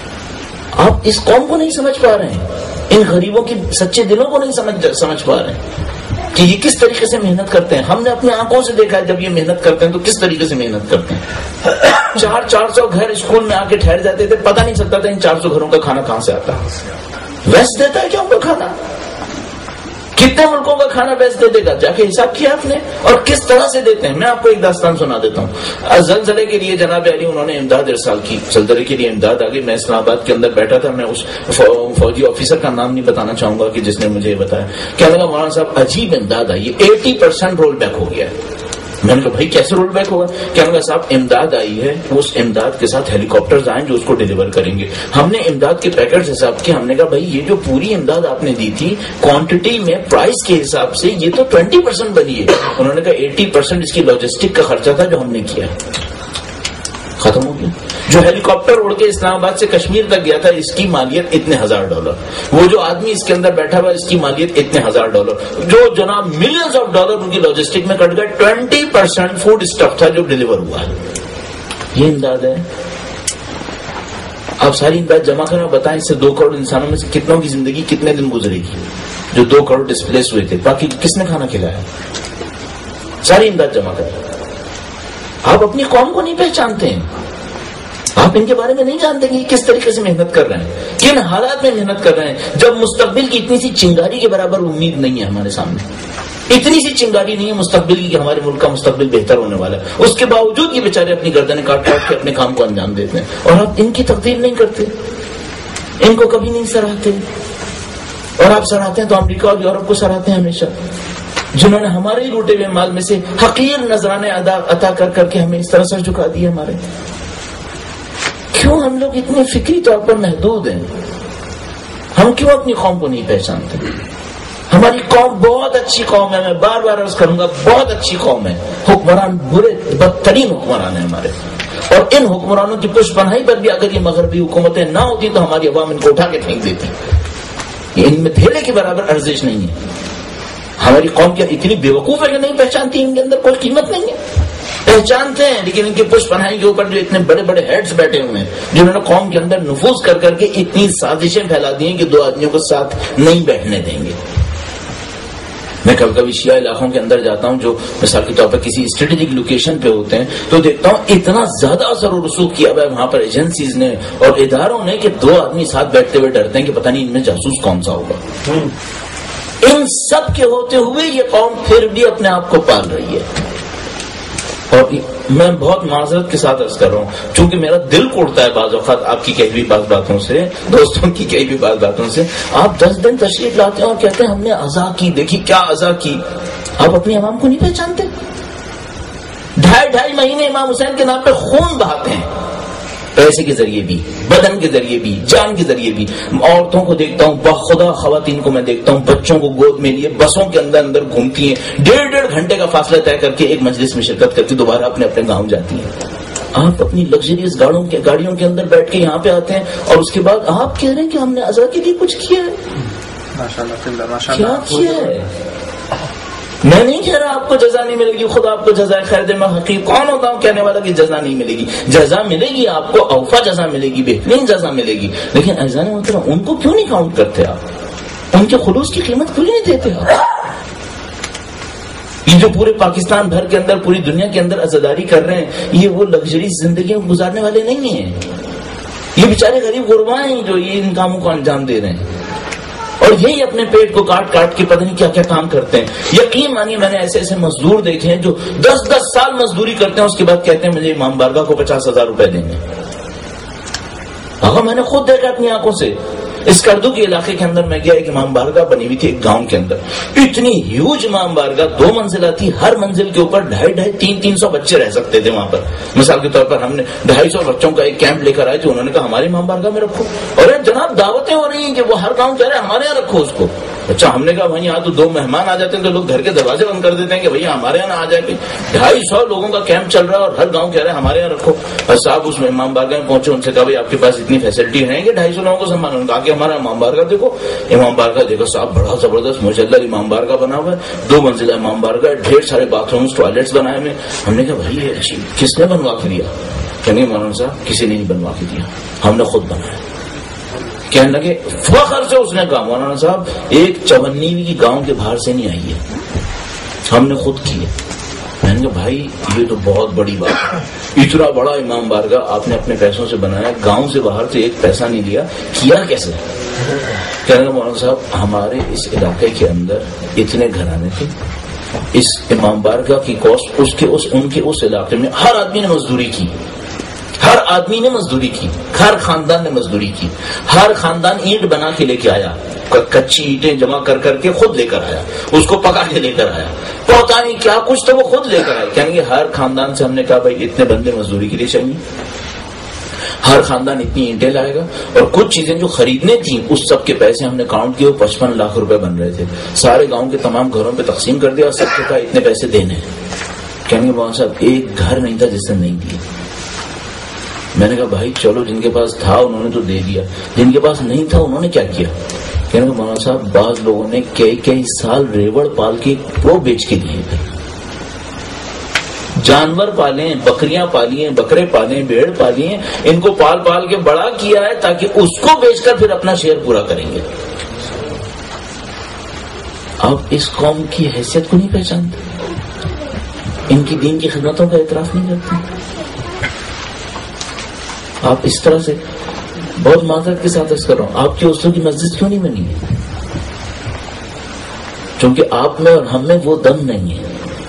آپ اس قوم کو نہیں سمجھ پا رہے ہیں, ان غریبوں کی سچے دلوں کو نہیں سمجھ سمجھ پا رہے ہیں کہ یہ کس طریقے سے محنت کرتے ہیں. ہم نے اپنی آنکھوں سے دیکھا ہے جب یہ محنت کرتے ہیں تو کس طریقے سے محنت کرتے ہیں. چار چار سو گھر اسکول میں آ کے ٹھہر جاتے تھے, پتہ نہیں چلتا تھا ان چار سو گھروں کا کھانا کہاں سے آتا. ویسٹ دیتا ہے کیا ان کو کھانا, کتنے ملکوں کا کھانا بیچ دے دے گا؟ جا کے حساب کیا آپ نے؟ اور کس طرح سے دیتے ہیں؟ میں آپ کو ایک داستان سنا دیتا ہوں. زلزلے کے لیے جناب علی انہوں نے امداد ارسال کی، زلزلے کے لیے امداد آ گئی. میں اسلام آباد کے اندر بیٹھا تھا، میں اس فوجی آفیسر کا نام نہیں بتانا چاہوں گا کہ جس نے مجھے بتایا. کہنے لگا مولانا صاحب عجیب امداد آئی ہے، ایٹی پرسینٹ رول بیک ہو گیا ہے. میں نے کہا بھائی کیسے رول بیک ہوگا؟ کہنے لگا صاحب امداد آئی ہے، اس امداد کے ساتھ ہیلی کاپٹرز آئیں جو اس کو ڈیلیور کریں گے. ہم نے امداد کے پیکٹ حساب کیے، ہم نے کہا بھائی یہ جو پوری امداد آپ نے دی تھی کوانٹٹی میں پرائز کے حساب سے یہ تو ٹوینٹی پرسینٹ بنی ہے. انہوں نے کہا ایٹی پرسینٹ اس کی لاجسٹک کا خرچہ تھا جو ہم نے کیا. ختم ہو گیا. جو ہیلی کاپٹر اڑ کے اسلام آباد سے کشمیر تک گیا تھا اس کی مالیت اتنے ہزار ڈالر. وہ جو آدمی اس کے اندر بیٹھا ہوا اس کی مالیت اتنے ہزار ڈالر. جو جناب ملینز آف ڈالر ان کی لاجسٹک میں کٹ گئے. ٹوینٹی پرسینٹ فوڈ اسٹف تھا جو ڈیلیور ہوا ہے. یہ امداد ہے. آپ ساری امداد جمع کریں اور بتائیں اس سے دو کروڑ انسانوں میں سے کتنوں کی زندگی کتنے دن گزرے گی؟ جو دو کروڑ ڈسپلیس ہوئے تھے، باقی کس نے کھانا کھلایا؟ ساری امداد جمع کریں. آپ اپنی قوم کو نہیں پہچانتے ہیں، آپ ان کے بارے میں نہیں جانتے کہ کس طریقے سے محنت کر رہے ہیں، کن حالات میں محنت کر رہے ہیں. جب مستقبل کی اتنی سی چنگاری کے برابر امید نہیں ہے ہمارے سامنے، اتنی سی چنگاری نہیں ہے مستقبل کی کہ ہمارے ملک کا مستقبل بہتر ہونے والا ہے، اس کے باوجود یہ بیچارے اپنی گردنیں کاٹ کاٹ کے اپنے کام کو انجام دیتے ہیں. اور آپ ان کی تقدیر نہیں کرتے، ان کو کبھی نہیں سراہتے. اور آپ سراہتے ہیں تو امریکہ اور یورپ کو سراہتے ہیں ہمیشہ، جنہوں نے ہمارے ہی لوٹے ہوئے مال میں سے حقیر نذرانے عطا کر کر کے ہمیں اس طرح سر جھکا دیے. ہمارے کیوں ہم لوگ اتنے فکری طور پر محدود ہیں؟ ہم کیوں اپنی قوم کو نہیں پہچانتے؟ ہماری قوم بہت اچھی قوم ہے، میں بار بار عرض کروں گا بہت اچھی قوم ہے. حکمران برے بدترین حکمران ہیں ہمارے، اور ان حکمرانوں کی پشت پناہی پر بھی اگر یہ مغربی حکومتیں نہ ہوتی تو ہماری عوام ان کو اٹھا کے پھینک دیتی. یہ ان میں تھیلے کے برابر ارزش نہیں ہے. ہماری قوم کیا اتنی بیوقوف ہے کہ نہیں پہچانتی؟ ان کے اندر کوئی قیمت نہیں ہے. پہچانتے ہیں لیکن ان کے پشت پناہی کے اوپر جو اتنے بڑے بڑے ہیڈز بیٹھے ہوئے ہیں جنہوں نے قوم کے اندر نفوذ کر کر کے اتنی سازشیں پھیلا دی ہیں کہ دو آدمیوں کو ساتھ نہیں بیٹھنے دیں گے. میں کبھی کبھی شیعہ علاقوں کے اندر جاتا ہوں جو مثال کے طور پر کسی اسٹریٹجک لوکیشن پہ ہوتے ہیں تو دیکھتا ہوں اتنا زیادہ اثر و رسوخ کیا ہوا ہے وہاں پر ایجنسیز نے اور اداروں نے کہ دو آدمی ساتھ بیٹھتے ہوئے ڈرتے ہیں کہ پتہ نہیں ان میں جاسوس کون سا ہوگا. ان سب کے ہوتے ہوئے یہ قوم پھر بھی اپنے آپ کو پال رہی ہے. اور میں بہت معذرت کے ساتھ عرض کر رہا ہوں چونکہ میرا دل کوڑتا ہے بعض اوقات آپ کی کہی ہوئی بعض باتوں سے، دوستوں کی کہی ہوئی بعض باتوں سے. آپ دس دن تشریف لاتے ہیں اور کہتے ہیں ہم نے عزا کی. دیکھیے کیا عزا کی. آپ اپنی عوام کو نہیں پہچانتے. ڈھائی ڈھائی مہینے امام حسین کے نام پہ خون بہاتے ہیں، پیسے کے ذریعے بھی، بدن کے ذریعے بھی، جان کے ذریعے بھی. عورتوں کو دیکھتا ہوں، بخدا خواتین کو میں دیکھتا ہوں بچوں کو گود میں لیے بسوں کے اندر اندر گھومتی ہیں، ڈیڑھ ڈیڑھ گھنٹے کا فاصلہ طے کر کے ایک مجلس میں شرکت کر کے دوبارہ اپنے اپنے گاؤں جاتی ہیں. آپ اپنی لگژریس گاڑیوں کے گاڑیوں کے اندر بیٹھ کے یہاں پہ آتے ہیں اور اس کے بعد آپ کہہ رہے ہیں کہ ہم نے عزا کے لیے کچھ کیا ہے. کیا کیا ہے؟ میں نہیں کہہ رہا آپ کو جزا نہیں ملے گی، خدا آپ کو جزائے خیر دے. میں حقیق کون ہوتا ہوں کہنے والا کہ جزا نہیں ملے گی؟ جزا ملے گی آپ کو، اوفا جزا ملے گی، بہترین جزا ملے گی. لیکن ایزان محترم ان کو کیوں نہیں کاؤنٹ کرتے آپ؟ ان کے خلوص کی قیمت کیوں نہیں دیتے آپ؟ یہ جو پورے پاکستان بھر کے اندر پوری دنیا کے اندر عزاداری کر رہے ہیں یہ وہ لگژری زندگیاں گزارنے والے نہیں ہیں. یہ بیچارے غریب غربا ہیں جو یہ ان کاموں کو انجام دے رہے ہیں اور یہی اپنے پیٹ کو کاٹ کاٹ کے پتہ نہیں کیا کیا کام کرتے ہیں. یقین مانیے میں نے ایسے ایسے مزدور دیکھے ہیں جو دس دس سال مزدوری کرتے ہیں اس کے بعد کہتے ہیں مجھے امام بارگاہ کو پچاس ہزار روپے دیں گے. آگا میں نے خود دیکھا اپنی آنکھوں سے. اس کردو کے علاقے کے اندر میں گیا، ایک امام بارگاہ بنی ہوئی تھی ایک گاؤں کے اندر، اتنی ہیوج امام بارگاہ، دو منزلہ تھی، ہر منزل کے اوپر ڈھائی ڈھائی تین تین سو بچے رہ سکتے تھے وہاں پر. مثال کے طور پر ہم نے ڈھائی سو بچوں کا ایک کیمپ لے کر آئے تو انہوں نے کہا ہمارے امام بارگاہ میں رکھو. اور جناب دعوتیں ہو رہی ہیں کہ وہ ہر گاؤں کہہ رہے ہیں ہمارے یہاں رکھو اس کو. اچھا ہم نے کہا بھائی یہاں تو دو مہمان آ جاتے ہیں تو لوگ گھر کے دروازے بند کر دیتے ہیں کہ بھیا ہمارے یہاں نہ آ جائے. ڈھائی سو لوگوں کا کیمپ چل رہا ہے اور ہر گاؤں کہہ رہے ہیں ہمارے یہاں رکھو. اور صاحب اس میں امام بارگاہ میں پہنچے، ان سے کہا بھائی آپ کے پاس اتنی فیسلٹی ہیں کہ ڈھائی سو لوگوں کو سنبھالنا؟ کہا کہ ہمارا امام بارگاہ دیکھو. امام بارگاہ دیکھو صاحب بڑا زبردست ماشاءاللہ امام بارگاہ بنا ہوا ہے، دو منزلہ امام بارگاہ، ڈھیر سارے باتھ رومس ٹوائلٹس بنائے ہوئے. ہم نے کہا بھائی یہ اچھی کس نے بنوا کے دیا؟ کہنے مولانا صاحب کسی نے نہیں بنوا کے دیا، ہم نے خود بنایا. کہنے لگے فخر سے اس نے کہا مولانا صاحب ایک چونیوی کی گاؤں کے باہر سے نہیں آئی ہے، ہم نے خود کی ہے. میں نے کہا بھائی یہ تو بہت بڑی بات ہے، اتنا بڑا امام بارگاہ آپ نے اپنے پیسوں سے بنایا، گاؤں سے باہر سے ایک پیسہ نہیں لیا، کیا کیسے؟ کہنے لگا مولانا صاحب ہمارے اس علاقے کے اندر اتنے گھرانے تھے، اس امام بارگاہ کی کوسٹ اس کے اس ان کے اس علاقے میں ہر آدمی نے مزدوری کی، ہر آدمی نے مزدوری کی، ہر خاندان نے مزدوری کی، ہر خاندان اینٹ بنا کے لے کے آیا، کچی اینٹیں جمع کر کر کے خود لے کر آیا، اس کو پکا کے لے کر آیا، پتا نہیں کیا کچھ تو وہ خود لے کر آئے. کہیں گے ہر خاندان سے ہم نے کہا بھائی اتنے بندے مزدوری کے لیے چاہیے، ہر خاندان اتنی اینٹیں لائے گا، اور کچھ چیزیں جو خریدنے تھیں اس سب کے پیسے ہم نے کاؤنٹ کیے، پچپن لاکھ روپے بن رہے تھے، سارے گاؤں کے تمام گھروں پہ تقسیم کر دیا اور سب کو کہا اتنے پیسے دینے ہیں. کہیں گے مولانا صاحب ایک گھر نہیں تھا جس نے نہیں دیے. میں نے کہا بھائی چلو جن کے پاس تھا انہوں نے تو دے دیا، جن کے پاس نہیں تھا انہوں نے کیا کیا؟ کہنے کہ مولانا صاحب بعض لوگوں نے کئی کئی سال ریوڑ پال کے پرو بیچ کے دیے تھے، جانور پالے، بکریاں پالی ہیں، بکرے پالے، بھیڑ پالی ہیں، ان کو پال پال کے بڑا کیا ہے تاکہ اس کو بیچ کر پھر اپنا شیئر پورا کریں گے. آپ اس قوم کی حیثیت کو نہیں پہچانتے، ان کی دین کی خدمتوں کا اعتراف نہیں کرتے. آپ اس طرح سے، بہت معذرت کے ساتھ عرض کر رہا ہوں، آپ کے استوں کی مسجد کیوں نہیں بنی ہے؟ چونکہ آپ میں اور ہم میں وہ دم نہیں ہے.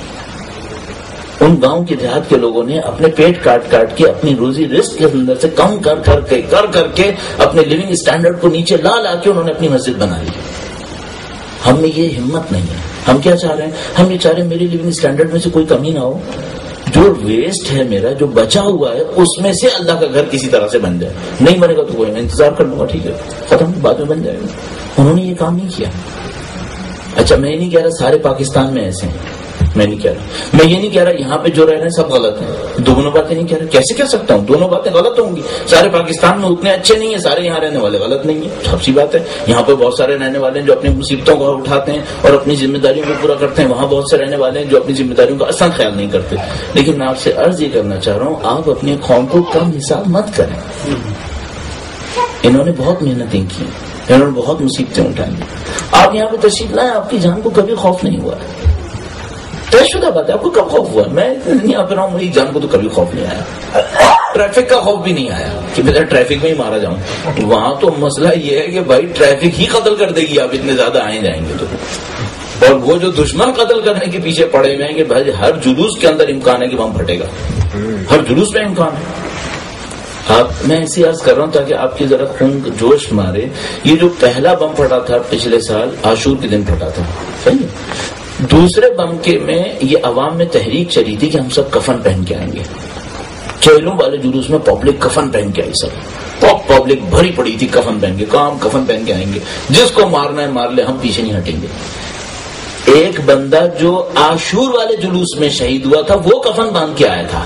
ان گاؤں کے دیہات کے لوگوں نے اپنے پیٹ کاٹ کاٹ کے اپنی روزی رزق کے اندر سے کم کر کر کے کر کر کے اپنے لیونگ اسٹینڈرڈ کو نیچے لا لا کے انہوں نے اپنی مسجد بنائی. ہم میں یہ ہمت نہیں ہے. ہم کیا چاہ رہے ہیں؟ ہم یہ چاہ رہے ہیں میری لیونگ اسٹینڈرڈ میں سے کوئی کمی نہ ہو، جو ویسٹ ہے میرا، جو بچا ہوا ہے، اس میں سے اللہ کا گھر کسی طرح سے بن جائے. نہیں بنے گا تو کوئی میں انتظار کر لوں گا، ٹھیک ہے ختم، بعد میں بن جائے گا. انہوں نے یہ کام نہیں کیا. اچھا میں یہ نہیں کہہ رہا سارے پاکستان میں ایسے ہیں، میں نہیں کہہ رہا، میں یہ نہیں کہہ رہا یہاں پہ جو رہ رہے ہیں سب غلط ہیں، دونوں باتیں نہیں کہہ رہا. کیسے کہہ سکتا ہوں دونوں باتیں غلط ہوں گی؟ سارے پاکستان میں اتنے اچھے نہیں ہیں، سارے یہاں رہنے والے غلط نہیں ہیں، سب سی بات ہے. یہاں پہ بہت سارے رہنے والے ہیں جو اپنی مصیبتوں کو اٹھاتے ہیں اور اپنی ذمہ داریوں کو پورا کرتے ہیں، وہاں بہت سے رہنے والے ہیں جو اپنی ذمہ داریوں کا اصلا خیال نہیں کرتے. لیکن میں آپ سے عرض یہ کرنا چاہ رہا ہوں، آپ اپنے قوم کو کم حساب مت کریں. انہوں نے بہت محنتیں کی، انہوں نے بہت مصیبتیں اٹھائی. آپ یہاں پہ تشریف لائیں، آپ کی جان کو کبھی خوف نہیں ہوا ہے. طے شدہ بات ہے، آپ کو کب خوف ہوا؟ میں یہاں پہ رہا ہوں، میری جان کو تو کبھی خوف نہیں آیا. ٹریفک کا خوف بھی نہیں آیا کہ میں ٹریفک میں ہی مارا جاؤں. وہاں تو مسئلہ یہ ہے کہ بھائی ٹریفک ہی قتل کر دے گی آپ اتنے زیادہ آئے جائیں گے تو. اور وہ جو دشمن قتل کرنے کے پیچھے پڑے ہوئے ہیں کہ بھائی ہر جلوس کے اندر امکان ہے کہ بم پھٹے گا، ہر جلوس میں امکان ہے. آپ میں ایسی عرض کر رہا ہوں تاکہ آپ کی ذرا خون جوش مارے. یہ جو پہلا بم پھٹا تھا پچھلے سال عاشور کے دن پھٹا تھا، صحیح ہے. دوسرے بم کے میں یہ عوام میں تحریک چلی تھی کہ ہم سب کفن پہن کے آئیں گے. چہلوں والے جلوس میں پبلک کفن پہن کے آئی، سب پبلک بھری پڑی تھی کفن پہن کے، کام کفن پہن کے آئیں گے، جس کو مارنا ہے مار لے، ہم پیچھے نہیں ہٹیں گے. ایک بندہ جو عاشور والے جلوس میں شہید ہوا تھا وہ کفن باندھ کے آیا تھا.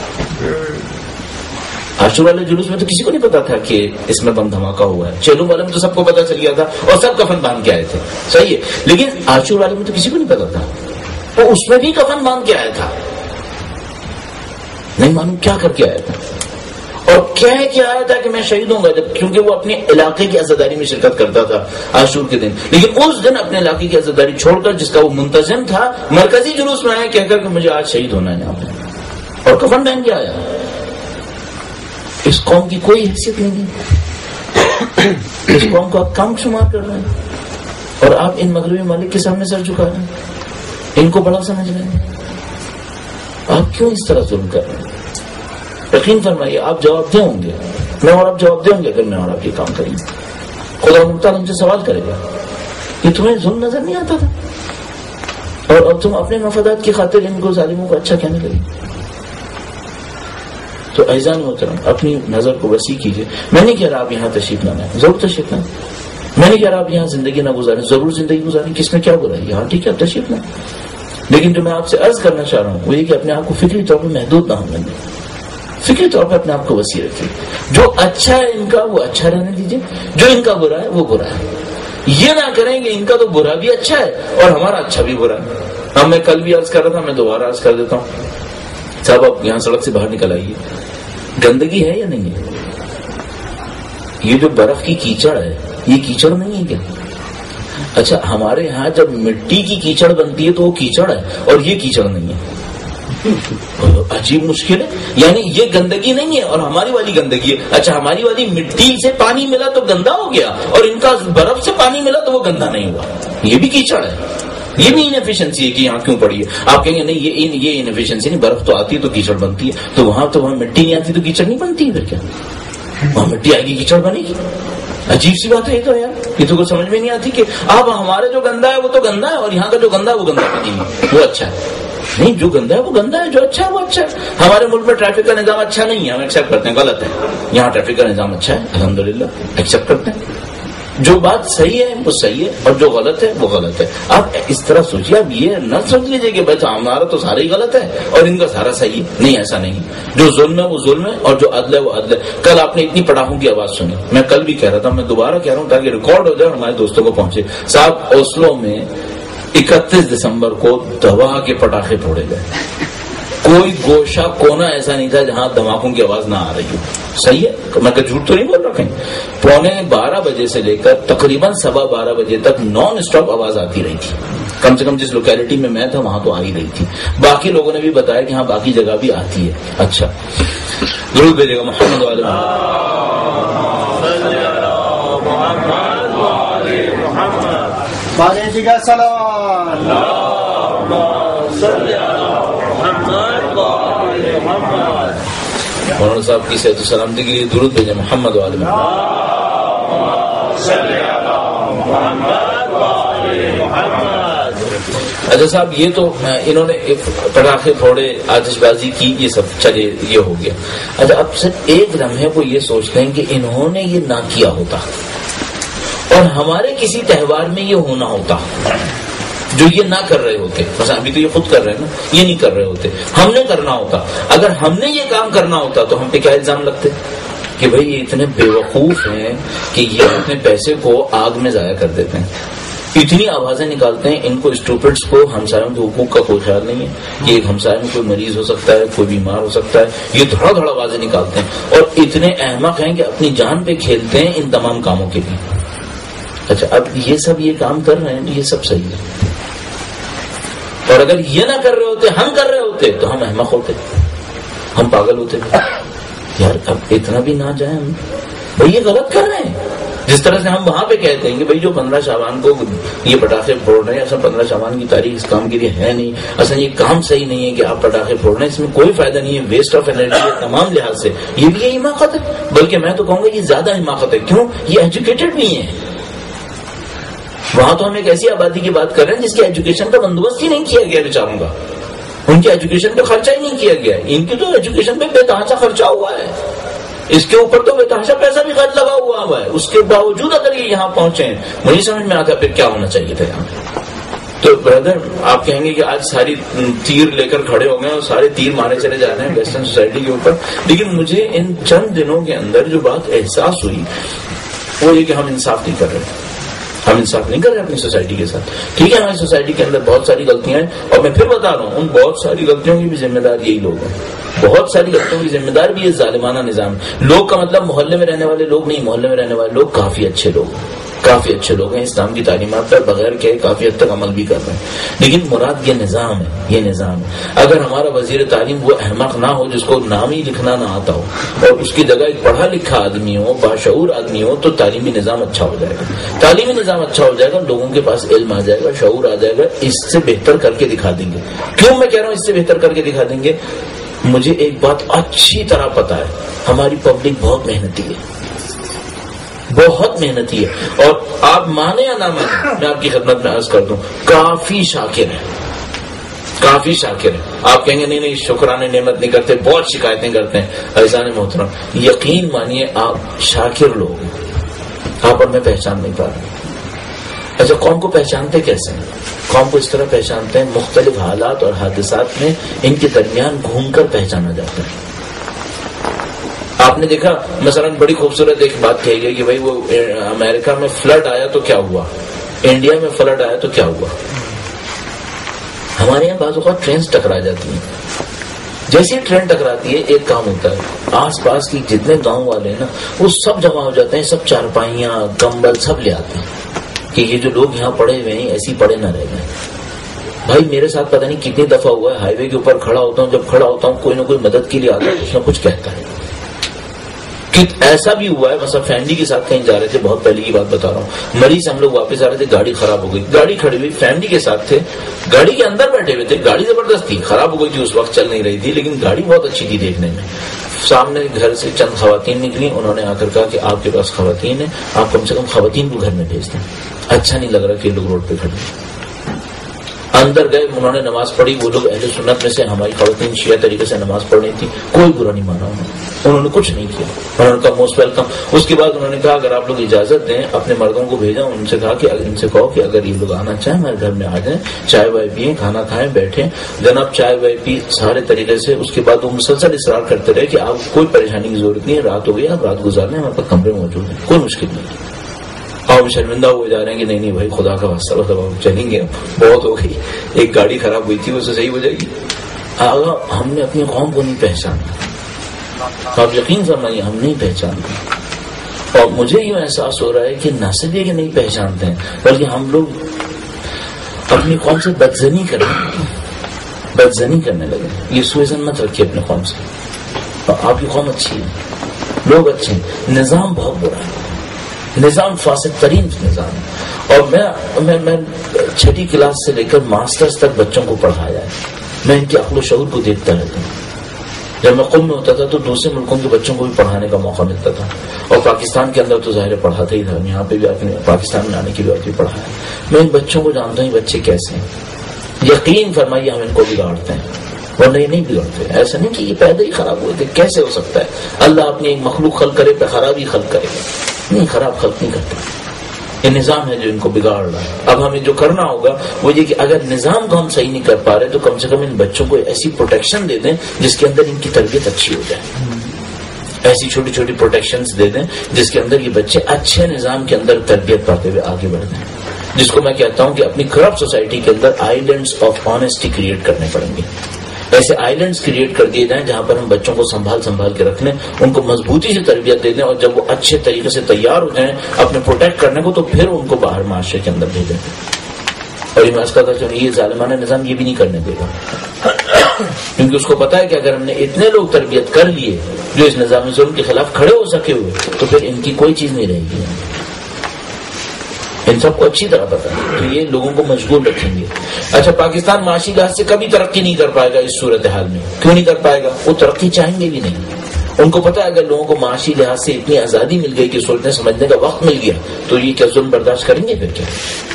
عاشور والے جلوس میں تو کسی کو نہیں پتا تھا کہ اس میں بم دھماکہ ہوا ہے. چیلوں والے میں تو سب کو پتا چل گیا تھا اور سب کفن باندھ کے آئے تھے، صحیح ہے. لیکن عاشور والے میں تو کسی کو نہیں پتا تھا، وہ اس میں بھی کفن باندھ کے آیا تھا. نہیں معلوم کیا کر کے آیا تھا اور کہہ کے آیا تھا کہ میں شہید ہوں گا، جب کیونکہ وہ اپنے علاقے کی عزاداری میں شرکت کرتا تھا عاشور کے دن. لیکن اس دن اپنے علاقے کی عزاداری چھوڑ کر، جس کا وہ منتظم تھا، مرکزی جلوس میں آیا کہہ کر کہ مجھے آج شہید ہونا ہے یہاں پہ، اور کفن پہن کے آیا. اس قوم کی کوئی حیثیت نہیں ہے. اس قوم کو آپ کم شمار کر رہے ہیں اور آپ ان مغربی ممالک کے سامنے سر جھکا رہے ہیں، ان کو بڑا سمجھ رہے ہیں. آپ کیوں اس طرح ظلم کر رہے ہیں؟ یقین فرمائیے آپ جواب دیں ہوں گے، میں اور آپ جواب دیں گے اگر میں اور آپ یہ کام کریں. خدا مختار ہم سے سوال کرے گا کہ تمہیں ظلم نظر نہیں آتا تھا اور اب تم اپنے مفادات کی خاطر ان کو ظالموں کو اچھا کہنے لگے. تو اعزان محترم اپنی نظر کو وسیع کیجیے. میں نہیں کہہ رہا آپ یہاں تشریف نہ لائیں، ضرور تشریف لائیں. میں نہیں کہہ رہا آپ یہاں زندگی نہ گزاریں، ضرور زندگی گزاریں، کس میں کیا برا ہے، یہاں ٹھیک ہے آپ تشریف لائیں. لیکن جو میں آپ سے عرض کرنا چاہ رہا ہوں وہ یہ کہ اپنے آپ کو فکری طور پر محدود نہ ہونے دیں، فکری طور پر اپنے آپ کو وسیع رکھیے. جو اچھا ہے ان کا وہ اچھا رہنے دیجیے، جو ان کا برا ہے وہ برا ہے. یہ نہ کریں کہ ان کا تو برا بھی اچھا ہے اور ہمارا اچھا بھی برا ہے. اب میں کل بھی عرض کر رہا تھا، میں دوبارہ عرض کر دیتا ہوں. صاحب آپ یہاں سڑک سے باہر نکل آئیے، گندگی ہے یا نہیں ہے؟ یہ جو برف کی کیچڑ ہے یہ کیچڑ نہیں ہے کیا؟ اچھا ہمارے ہاں جب مٹی کی کیچڑ بنتی ہے تو وہ کیچڑ ہے اور یہ کیچڑ نہیں ہے. عجیب مشکل ہے. یعنی یہ گندگی نہیں ہے اور ہماری والی گندگی ہے. اچھا ہماری والی مٹی سے پانی ملا تو گندا ہو گیا اور ان کا برف سے پانی ملا تو وہ گندا نہیں ہوا. یہ بھی کیچڑ ہے. یہ بھی انفیشنسی ہے کہ یہاں کیوں پڑی ہے. آپ کہیں گے نہیں یہ یہ انفیشنسی نہیں, برف تو آتی ہے تو کیچڑ بنتی ہے. تو وہاں تو وہاں مٹی نہیں آتی تو کیچڑ نہیں بنتی ہے. پھر کیا وہاں مٹی آئے گی کیچڑ بنے گی؟ عجیب سی بات ہے یہ تو یار. یہ تو کچھ سمجھ میں نہیں آتی کہ اب ہمارے جو گندا ہے وہ تو گندا ہے اور یہاں کا جو گندا ہے وہ گندا نہیں ہے, وہ اچھا ہے. نہیں, جو گندا ہے وہ گندا ہے, جو اچھا ہے وہ اچھا ہے. ہمارے ملک میں ٹریفک کا نظام اچھا نہیں ہے, ہم ایکسپٹ کرتے ہیں, غلط ہے. یہاں ٹریفک کا نظام اچھا ہے الحمدللہ, ایکسپٹ کرتے ہیں. جو بات صحیح ہے وہ صحیح ہے اور جو غلط ہے وہ غلط ہے. آپ اس طرح سوچیے, آپ یہ نہ سمجھ لیجیے کہ بس ہمارا تو سارا ہی غلط ہے اور ان کا سارا صحیح ہے. نہیں, ایسا نہیں. جو ظلم ہے وہ ظلم ہے اور جو عدل ہے وہ عدل ہے. کل آپ نے اتنی پٹاخوں کی آواز سنی, میں کل بھی کہہ رہا تھا, میں دوبارہ کہہ رہا ہوں تاکہ ریکارڈ ہو جائے اور ہمارے دوستوں کو پہنچے. صاحب اوسلو میں اکتیس دسمبر کو دوا کے پٹاخے پھوڑے گئے. کوئی گوشہ کونا ایسا نہیں تھا جہاں دھماکوں کی آواز نہ آ رہی ہو. صحیح ہے, میں کہ جھوٹ تو نہیں بول رہا کہیں. پونے بارہ بجے سے لے کر تقریباً سوا بارہ بجے تک نان اسٹاپ آواز آتی رہی تھی. کم سے کم جس لوکیلٹی میں میں تھا وہاں تو آ ہی رہی تھی. باقی لوگوں نے بھی بتایا کہ ہاں باقی جگہ بھی آتی ہے. اچھا ضرور بھیجے گا محمد والے مولانا صاحب کی صحت و سلامتی کے لیے درود بھیجیں محمد والے محمد. اچھا صاحب, یہ تو انہوں نے پٹاخے پھوڑے, آتش بازی کی, یہ سب چلے, یہ ہو گیا. اچھا اب صرف ایک لمحے کو یہ سوچتے ہیں کہ انہوں نے یہ نہ کیا ہوتا اور ہمارے کسی تہوار میں یہ ہونا ہوتا جو یہ نہ کر رہے ہوتے. بس ابھی تو یہ خود کر رہے ہیں نا, یہ نہیں کر رہے ہوتے, ہم نے کرنا ہوتا. اگر ہم نے یہ کام کرنا ہوتا تو ہم پہ کیا الزام لگتے کہ بھئی یہ اتنے بے وقوف ہیں کہ یہ اپنے پیسے کو آگ میں ضائع کر دیتے ہیں, اتنی آوازیں نکالتے ہیں. ان کو اسٹوپڈس کو ہمسایوں کے حقوق کا کوئی خیال نہیں ہے. یہ ایک ہمسایہ میں کوئی مریض ہو سکتا ہے, کوئی بیمار ہو سکتا ہے, یہ دھڑا دھڑا آوازیں نکالتے ہیں اور اتنے احمق ہیں کہ اپنی جان پہ کھیلتے ہیں ان تمام کاموں کے لیے. اچھا اب یہ سب یہ کام کر رہے ہیں, یہ سب صحیح ہے. اور اگر یہ نہ کر رہے ہوتے, ہم کر رہے ہوتے تو ہم احمق ہوتے, ہم پاگل ہوتے. یار اب اتنا بھی نہ جائیں ہم, بھائی یہ غلط کر رہے ہیں. جس طرح سے ہم وہاں پہ کہتے ہیں کہ بھائی جو پندرہ شعبان کو یہ پٹاخے پھوڑ رہے ہیں, اصل پندرہ شعبان کی تاریخ اس کام کے لیے ہے نہیں, اصل یہ کام صحیح نہیں ہے کہ آپ پٹاخے پھوڑ رہے ہیں, اس میں کوئی فائدہ نہیں ہے, ویسٹ آف انرجی ہے تمام لحاظ سے. یہ بھی یہ حماقت ہے, بلکہ میں تو کہوں گا یہ زیادہ حماقت ہے. کیوں؟ یہ ایجوکیٹڈ نہیں ہے. وہاں تو ہم ایک ایسی آبادی کی بات کر رہے ہیں جس کی ایجوکیشن کا بندوبست ہی نہیں کیا گیا بیچاروں کا, ان کی ایجوکیشن پہ خرچہ ہی نہیں کیا گیا. ان کی تو ایجوکیشن پہ بے تحاشا خرچہ ہوا ہے, اس کے اوپر تو بے تحاشا پیسہ بھی خرچ لگا ہوا ہوا ہے. اس کے باوجود اگر یہ یہاں پہنچے ہیں, مجھے سمجھ میں آتا پھر کیا ہونا چاہیے تھا یہاں. تو بردر آپ کہیں گے کہ آج ساری تیر لے کر کھڑے ہو گئے اور سارے تیر مارے چلے جا رہے ہیں ویسٹرن سوسائٹی کے اوپر, لیکن مجھے ان چند دنوں کے اندر جو بات احساس ہوئی وہ یہ کہ ہم انصاف نہیں کر رہے. ہم انصاف نہیں کر رہے اپنی سوسائٹی کے ساتھ. ٹھیک ہے ہماری سوسائٹی کے اندر بہت ساری غلطیاں ہیں اور میں پھر بتا رہا ہوں ان بہت ساری غلطیوں کی بھی ذمہ دار یہی لوگ ہیں. بہت ساری غلطیوں کی ذمہ دار بھی یہ ظالمانہ نظام. لوگ کا مطلب محلے میں رہنے والے لوگ نہیں, محلے میں رہنے والے لوگ کافی اچھے لوگ ہیں, کافی اچھے لوگ ہیں, اسلام کی تعلیمات پر بغیر کہ کافی حد تک عمل بھی کر رہے ہیں. لیکن مراد یہ نظام ہے, یہ نظام ہے. اگر ہمارا وزیر تعلیم وہ احمق نہ ہو جس کو نام ہی لکھنا نہ آتا ہو اور اس کی جگہ ایک پڑھا لکھا آدمی ہو, باشعور آدمی ہو, تو تعلیمی نظام اچھا ہو جائے گا. تعلیمی نظام اچھا ہو جائے گا, لوگوں کے پاس علم آ جائے گا, شعور آ جائے گا. اس سے بہتر کر کے دکھا دیں گے. کیوں میں کہہ رہا ہوں اس سے بہتر کر کے دکھا دیں گے؟ مجھے ایک بات اچھی طرح پتا ہے, ہماری پبلک بہت محنتی ہے, بہت محنتی ہے. اور آپ مانے یا نہ مانے, میں آپ کی خدمت میں عرض کر دوں, کافی شاکر ہے, کافی شاکر ہے. آپ کہیں گے نہیں نہیں شکرانے نعمت نہیں کرتے, بہت شکایتیں کرتے ہیں. عزیزان محترم یقین مانیے آپ شاکر لوگ ہیں, آپ اور میں پہچان نہیں پا رہے. اچھا قوم کو پہچانتے کیسے ہیں؟ قوم کو اس طرح پہچانتے ہیں, مختلف حالات اور حادثات میں ان کے درمیان گھوم کر پہچانا جاتا ہے. آپ نے دیکھا مثلا بڑی خوبصورت ایک بات کہی گئی کہ بھائی وہ امریکہ میں فلڈ آیا تو کیا ہوا, انڈیا میں فلڈ آیا تو کیا ہوا. ہمارے یہاں بعض اوقات ٹرینز ٹکرا جاتی ہیں. جیسے ٹرین ٹکراتی ہے ایک کام ہوتا ہے, آس پاس کی جتنے گاؤں والے ہیں نا وہ سب جمع ہو جاتے ہیں, سب چارپائیاں کمبل سب لے آتے ہیں کہ یہ جو لوگ یہاں پڑے ہوئے ہیں ایسی پڑے نہ رہ گئے. بھائی میرے ساتھ پتہ نہیں کتنی دفعہ ہوا ہے، ہائی وے کے اوپر کھڑا ہوتا ہوں، جب کھڑا ہوتا ہوں کوئی نہ کوئی مدد کے لیے آتا ہے، کچھ نہ کچھ کہتا ہے. ایسا بھی ہوا ہے مثلا فیملی کے ساتھ کہیں جا رہے تھے، بہت پہلے کی بات بتا رہا ہوں، مریض ہم لوگ واپس آ رہے تھے، گاڑی خراب ہو گئی، گاڑی کھڑی ہوئی، فیملی کے ساتھ تھے، گاڑی کے اندر بیٹھے ہوئے تھے، گاڑی زبردست تھی، خراب ہو گئی تھی اس وقت، چل نہیں رہی تھی، لیکن گاڑی بہت اچھی تھی دیکھنے میں. سامنے گھر سے چند خواتین نکلی، انہوں نے آ کر کہا کہ آپ کے پاس خواتین ہیں، آپ کم سے کم خواتین کو گھر میں بھیج دیں، اچھا نہیں لگ رہا کہ لوگ روڈ پہ کھڑے. اندر گئے، انہوں نے نماز پڑھی، وہ لوگ اہل سنت میں سے ہماری خواتین شیعہ طریقے سے نماز پڑھ رہی تھی، کوئی برا نہیں مانا انہوں نے انہوں نے کچھ نہیں کیا، انہوں نے کہا موسٹ ویلکم. اس کے بعد انہوں نے کہا اگر آپ لوگ اجازت دیں اپنے مردوں کو بھیجا، ان سے کہا کہ ان سے کہو کہ اگر یہ لوگ آنا چاہیں ہمارے گھر میں آ جائیں، چائے وائے پئیں، کھانا کھائیں، بیٹھیں. جناب چائے وائے پی سارے طریقے سے. اس کے بعد وہ مسلسل اصرار کرتے رہے کہ آپ کوئی پریشانی کی ضرورت نہیں ہے، رات ہو گئی آپ رات گزار لیں، ہمارے پاس کمرے موجود ہیں، کوئی مشکل نہیں. اور شرمندہ ہوئے جا رہے ہیں کہ نہیں نہیں بھائی خدا کا واسطہ بتاؤ چلیں گے، بہت ہو گئی، ایک گاڑی خراب ہوئی تھی وہ سے صحیح ہو جائے گی. آگا ہم نے اپنی قوم کو نہیں پہچانا، آپ یقین فرمائیے ہم نہیں پہچانتے. اور مجھے یہ احساس ہو رہا ہے کہ نہ صرف یہ کہ نہیں پہچانتے ہیں بلکہ ہم لوگ اپنی قوم سے بدزنی کریں بدزنی کرنے لگے. یہ سوئزن مت رکھیے اپنے قوم سے. آپ کی قوم اچھی ہے، لوگ اچھے ہیں، نظام بہت برا ہے، نظام فاسد ترین نظام ہے. اور میں میں میں چھٹی کلاس سے لے کر ماسٹرز تک بچوں کو پڑھایا ہے. میں ان کے عقل و شعور کو دیکھتا رہتا ہوں. جب میں قم میں ہوتا تھا تو دوسرے ملکوں کے بچوں کو بھی پڑھانے کا موقع ملتا تھا، اور پاکستان کے اندر تو ظاہر پڑھاتا ہی تھا، یہاں پہ بھی اپنے پاکستان میں آنے کے بعد بھی پڑھایا. میں ان بچوں کو جانتا ہوں بچے کیسے ہیں. یقین فرمائیے ہم ان کو بگاڑتے ہیں، ورنہ یہ نہیں بگڑتے. ایسا نہیں کہ یہ پیدا ہی خراب ہوئے تھے، کیسے ہو سکتا ہے اللہ اپنی ایک مخلوق خلق کرے پہ خراب ہی خلق کرے گا؟ نہیں، خراب خلق نہیں کرتا. یہ نظام ہے جو ان کو بگاڑ رہا ہے. اب ہمیں جو کرنا ہوگا وہ یہ کہ اگر نظام کو ہم صحیح نہیں کر پا رہے تو کم سے کم ان بچوں کو ایسی پروٹیکشن دے دیں جس کے اندر ان کی تربیت اچھی ہو جائے. ایسی چھوٹی چھوٹی پروٹیکشنز دے دیں جس کے اندر یہ بچے اچھے نظام کے اندر تربیت پاتے ہوئے آگے بڑھ جائیں. جس کو میں کہتا ہوں کہ اپنی کرپٹ سوسائٹی کے اندر آئیلینڈز آف آنےسٹی کریٹ کرنے پڑیں گے. ایسے آئیلینڈز کریٹ کر دیے جائیں جہاں پر ہم بچوں کو سنبھال سنبھال کے رکھ لیں، ان کو مضبوطی سے تربیت دے دیں، اور جب وہ اچھے طریقے سے تیار ہو جائیں اپنے پروٹیکٹ کرنے کو تو پھر ان کو باہر معاشرے کے اندر بھیجیں. اور یہ میں اس کا تھا یہ ظالمانہ نظام یہ بھی نہیں کرنے دے گا، کیونکہ اس کو پتا ہے کہ اگر ہم نے اتنے لوگ تربیت کر لیے جو اس نظام ظلم کے خلاف کھڑے ہو سکے ہوئے تو پھر ان کی کوئی چیز نہیں رہے گی. ان سب کو اچھی طرح پتا ہے تو یہ لوگوں کو مشغول رکھیں گے. اچھا پاکستان معاشی لحاظ سے کبھی ترقی نہیں کر پائے گا اس صورتحال میں. کیوں نہیں کر پائے گا؟ وہ ترقی چاہیں گے بھی نہیں. ان کو پتا ہے اگر لوگوں کو معاشی لحاظ سے اتنی آزادی مل گئی کہ سوچنے سمجھنے کا وقت مل گیا تو یہ کیا ظلم برداشت کریں گے؟ پھر کیا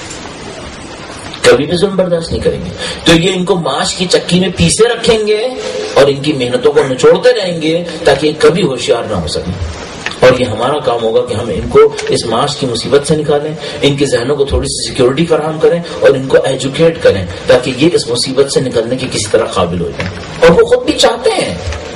کبھی بھی ظلم برداشت نہیں کریں گے. تو یہ ان کو معاش کی چکی میں پیسے رکھیں گے اور ان کی محنتوں کو نچوڑتے رہیں گے تاکہ یہ کبھی ہوشیار نہ ہو سکیں. اور یہ ہمارا کام ہوگا کہ ہم ان کو اس معاش کی مصیبت سے نکالیں، ان کے ذہنوں کو تھوڑی سی سیکیورٹی فراہم کریں اور ان کو ایجوکیٹ کریں تاکہ یہ اس مصیبت سے نکلنے کے کسی طرح قابل ہو جائیں. اور وہ خود بھی چاہتے ہیں.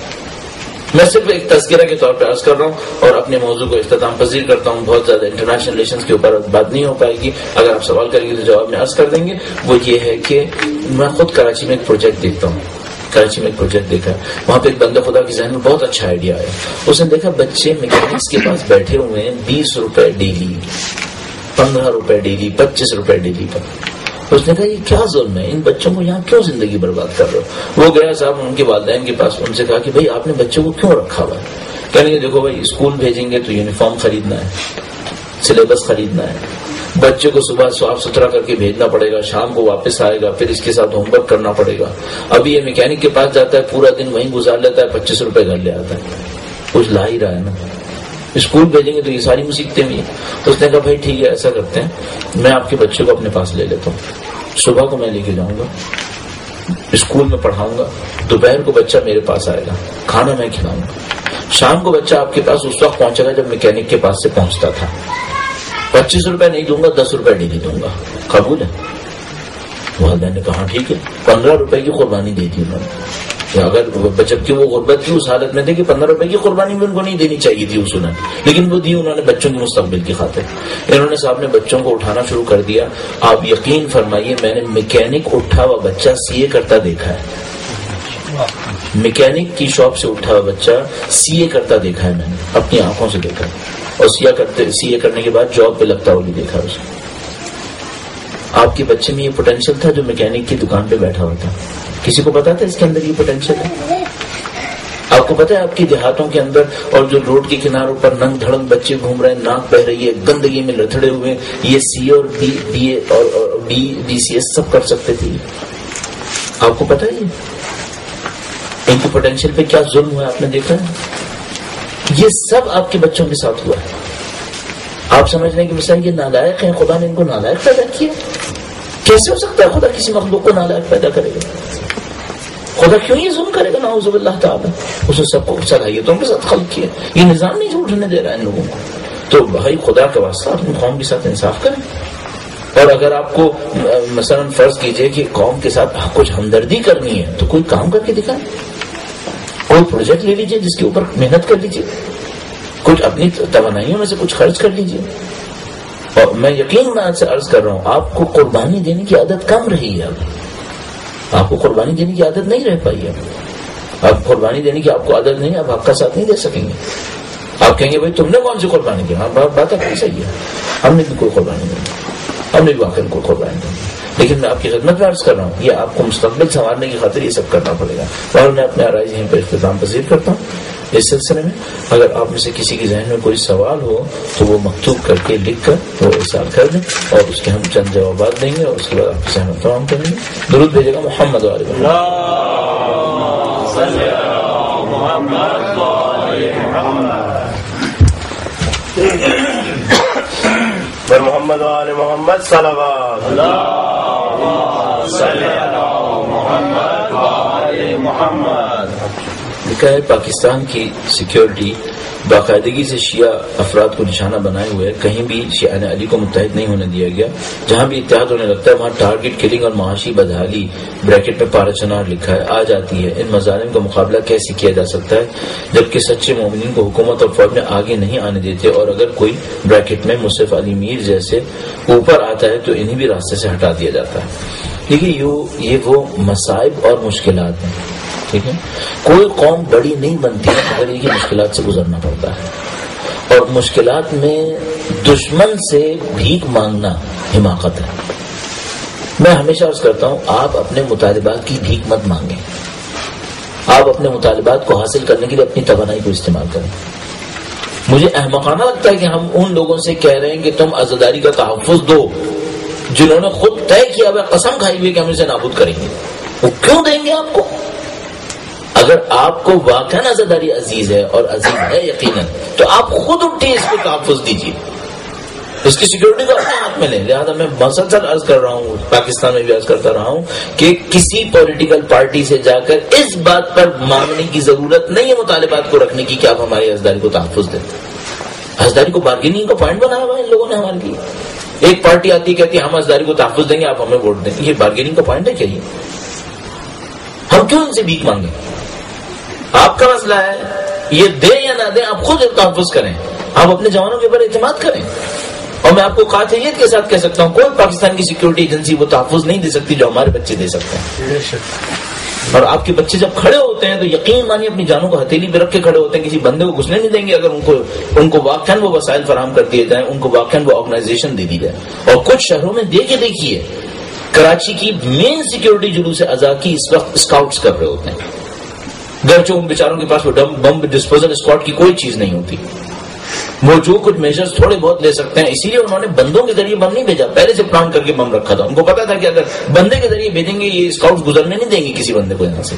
میں صرف ایک تذکرہ کے طور پہ عرض کر رہا ہوں اور اپنے موضوع کو اختتام پذیر کرتا ہوں. بہت زیادہ انٹرنیشنل ریلیشنز کے اوپر بات نہیں ہو پائے گی، اگر آپ سوال کریں گے تو جواب میں عرض کر دیں گے. وہ یہ ہے کہ میں خود کراچی میں ایک پروجیکٹ دیکھتا ہوں. کراچی میں ایک پروجیکٹ دیکھا، وہاں پہ ایک بندہ خدا کے ذہن میں بہت اچھا آئیڈیا ہے. اس نے دیکھا بچے میکینکس کے پاس بیٹھے ہوئے ہیں، بیس روپے ڈیلی، پندرہ روپے ڈیلی، پچیس روپے ڈیلی پر. اس نے کہا یہ کیا ظلم ہے، ان بچوں کو یہاں کیوں زندگی برباد کر رہے ہو؟ وہ گیا صاحب ان کے والدین کے پاس، ان سے کہا کہ بھائی آپ نے بچوں کو کیوں رکھا ہوا ہے؟ کہنے کہ دیکھو بھائی اسکول بھیجیں گے تو یونیفارم خریدنا ہے، سلیبس خریدنا ہے، بچے کو صبح صاف ستھرا کر کے بھیجنا پڑے گا، شام کو واپس آئے گا، پھر اس کے ساتھ ہوم ورک کرنا پڑے گا. ابھی یہ میکینک کے پاس جاتا ہے، پورا دن وہیں گزار لیتا ہے، پچیس روپے گھر لے آتا ہے، کچھ لا ہی رہا ہے نا. اسکول بھیجیں گے تو یہ ساری مصیبتیں بھی ہیں. اس نے کہا بھائی ٹھیک ہے ایسا کرتے ہیں، میں آپ کے بچے کو اپنے پاس لے لیتا ہوں، صبح کو میں لے کے جاؤں گا، اسکول میں پڑھاؤں گا، دوپہر کو بچہ میرے پاس آئے گا، کھانا میں کھلاؤں گا، شام کو بچہ آپ کے پاس اس وقت پہنچے گا جب میکینک کے پاس سے پہنچتا تھا. پچیس روپے نہیں دوں گا، دس روپے ڈیلی دوں گا. قبول ہے؟ والدین نے کہا ٹھیک ہے. پندرہ روپے کی قربانی دی تھی انہوں نے. اگر جبکہ وہ غربت کی اس حالت میں تھے کہ پندرہ روپے کی قربانی بھی ان کو نہیں دینی چاہیے تھی اصولاً، لیکن وہ دی انہوں نے بچوں کے مستقبل کی خاطر. انہوں نے صاحب نے بچوں کو اٹھانا شروع کر دیا. آپ یقین فرمائیے میں نے میکینک اٹھا ہوا بچہ سی اے کرتا دیکھا ہے. میکینک کی شاپ سے اٹھا ہوا بچہ سی اے کرتا دیکھا ہے، میں نے اپنی آنکھوں سے دیکھا. اور سی اے کرتے سی اے کرنے کے بعد جاب پہ لگتا ہوا بھی دیکھا اس کو. آپ کے بچے میں یہ پوٹینشیل تھا جو میکینک کی دکان پہ بیٹھا ہوا تھا؟ کسی کو پتا تھا اس کے اندر یہ پوٹینشیل ہے؟ آپ کو پتا ہے آپ کی دیہاتوں کے اندر اور جو روڈ کے کناروں پر ننگ دھڑنگ بچے گھوم رہے ہیں، ناک بہ رہی ہے، گندگی میں لتڑے ہوئے، یہ سی اور بی بی اے اور بی بی سی ایس سب کر سکتے تھے؟ آپ کو پتا ہے ان کی پوٹینشیل پہ کیا ظلم ہوا آپ نے دیکھا ہے؟ یہ سب آپ کے بچوں کے ساتھ ہوا ہے۔ آپ سمجھ رہے ہیں کہ مثلا یہ نالائق ہیں، خدا نے ان کو نالائق پیدا کیا؟ کیسے ہو سکتا ہے خدا کسی مخلوق کو نالائق پیدا کرے گا؟ خدا کیوں یہ ظلم کرے گا؟ نعوذ باللہ تعالیٰ، اس نے سب کو صلاحیتوں کے ساتھ خلق کیا، یہ نظام نہیں اٹھنے دے رہا ہے ان لوگوں کو۔ تو بھائی خدا کا واسطہ اپنی قوم کے ساتھ انصاف کریں، اور اگر آپ کو مثلا فرض کیجئے کہ قوم کے ساتھ کچھ ہمدردی کرنی ہے تو کوئی کام کر کے دکھائیں، کوئی پروجیکٹ لے لیجئے جس کے اوپر محنت کر لیجئے، کچھ اپنی توانائیوں میں سے کچھ خرچ کر لیجئے۔ اور میں یقین میں سے عرض کر رہا ہوں، آپ کو قربانی دینے کی عادت کم رہی ہے، اب آپ کو قربانی دینے کی عادت نہیں رہ پائی ہے، اب قربانی دینے کی آپ کو عادت نہیں ہے، اب آپ کا ساتھ نہیں دے سکیں گے۔ آپ کہیں گے بھائی تم نے کون سی قربانی دی؟ ہاں بات آپ کی صحیح ہے، ہم نے بھی کوئی قربانی نہیں دی، ہم نے بھی واقعی کوئی قربانی نہیں دی، لیکن میں آپ کی خدمت میں عرض کر رہا ہوں یہ آپ کو مستقبل سنوارنے کی خاطر یہ سب کرنا پڑے گا۔ اور میں اپنے آرائز یہیں پر اختتام پذیر کرتا ہوں اس سلسلے میں۔ اگر آپ میں سے کسی کے ذہن میں کوئی سوال ہو تو وہ مکتوب کر کے لکھ کر وہ ارسال کر دیں اور اس کے ہم چند جوابات دیں گے اور اس کے بعد آپ کی سہمت تمام کریں گے۔ درود بھیجے گا محمد وعلی محمد وآل محمد صلوات محمد۔ لکھا ہے پاکستان کی سیکیورٹی باقاعدگی سے شیعہ افراد کو نشانہ بنائے ہوئے کہیں بھی شیعہ علی کو متحد نہیں ہونے دیا گیا، جہاں بھی اتحاد ہونے لگتا ہے وہاں ٹارگٹ کلنگ اور معاشی بدحالی بریکٹ میں پارا چنار لکھا ہے آ جاتی ہے۔ ان مظالم کا مقابلہ کیسے کیا جا سکتا ہے جبکہ سچے مومنین کو حکومت اور فوج میں آگے نہیں آنے دیتے، اور اگر کوئی بریکٹ میں مصطفیٰ علی میر جیسے اوپر آتا ہے تو انہیں بھی راستے سے ہٹا دیا جاتا ہے۔ دیکھیے یہ وہ مصائب اور مشکلات ہیں، ٹھیک ہے؟ کوئی قوم بڑی نہیں بنتی مگر یہ مشکلات سے گزرنا پڑتا ہے، اور مشکلات میں دشمن سے بھیک مانگنا حماقت ہے۔ میں ہمیشہ عرض کرتا ہوں آپ اپنے مطالبات کی بھیک مت مانگیں، آپ اپنے مطالبات کو حاصل کرنے کے لیے اپنی توانائی کو استعمال کریں۔ مجھے احمقانہ لگتا ہے کہ ہم ان لوگوں سے کہہ رہے ہیں کہ تم عزاداری کا تحفظ دو جنہوں نے خود طے کیا ہوا قسم کھائی ہوئی کہ ہم اسے نابود کریں گے، وہ کیوں دیں گے آپ کو؟ اگر آپ کو واقعا عزاداری عزیز ہے اور عزیز ہے یقیناً تو آپ خود اٹھیے اس کو تحفظ دیجیے، اس کی سیکورٹی کو اپنے ہاتھ میں لیں۔ لہٰذا میں مسلسل عرض کر رہا ہوں، پاکستان میں بھی عرض کرتا رہا ہوں کہ کسی پولیٹیکل پارٹی سے جا کر اس بات پر مانگنے کی ضرورت نہیں ہے مطالبات کو رکھنے کی کہ آپ ہماری عزاداری کو تحفظ دیں۔ عزاداری کو بارگیننگ کا پوائنٹ بنایا ہوا ہے ان لوگوں نے ہمارے لیے۔ ایک پارٹی آتی کہتی ہے ہم عزاداری کو تحفظ دیں گے، آپ ہمیں ووٹ دیں، یہ بارگیننگ کا پوائنٹ ہے کیا؟ یہ ہم کیوں ان سے بھیک مانگیں؟ آپ کا مسئلہ ہے، یہ دیں یا نہ دیں آپ خود تحفظ کریں، آپ اپنے جوانوں کے اوپر اعتماد کریں۔ اور میں آپ کو قاطعیت کے ساتھ کہہ سکتا ہوں کوئی پاکستان کی سیکورٹی ایجنسی وہ تحفظ نہیں دے سکتی جو ہمارے بچے دے سکتے ہیں۔ اور آپ کے بچے جب کھڑے ہوتے ہیں تو یقین مانیے اپنی جانوں کو ہتھیلی پہ رکھ کے کھڑے ہوتے ہیں، کسی بندے کو گھسنے نہیں دیں گے اگر ان کو ان کو واقعاً وہ وسائل فراہم کر دیے جائیں، ان کو واقعاً وہ آرگنائزیشن دے دی جائے۔ اور کچھ شہروں میں دے کے دیکھیے، کراچی کی مین سیکورٹی جلوس اضحیٰ کی اس وقت اسکاؤٹس کر رہے ہوتے ہیں، گرچہ ان بیچاروں کے پاس وہ بم ڈسپوزل اسکواڈ کی کوئی چیز نہیں ہوتی، وہ جو کچھ میجرز تھوڑے بہت لے سکتے ہیں، اسی لیے انہوں نے بندوں کے ذریعے بم نہیں بھیجا، پہلے سے پلان کر کے بم رکھا تھا۔ ان کو پتا تھا کہ اگر بندے کے ذریعے بھیجیں گے یہ اسکاؤٹس گزرنے نہیں دیں گے کسی بندے کو یہاں سے۔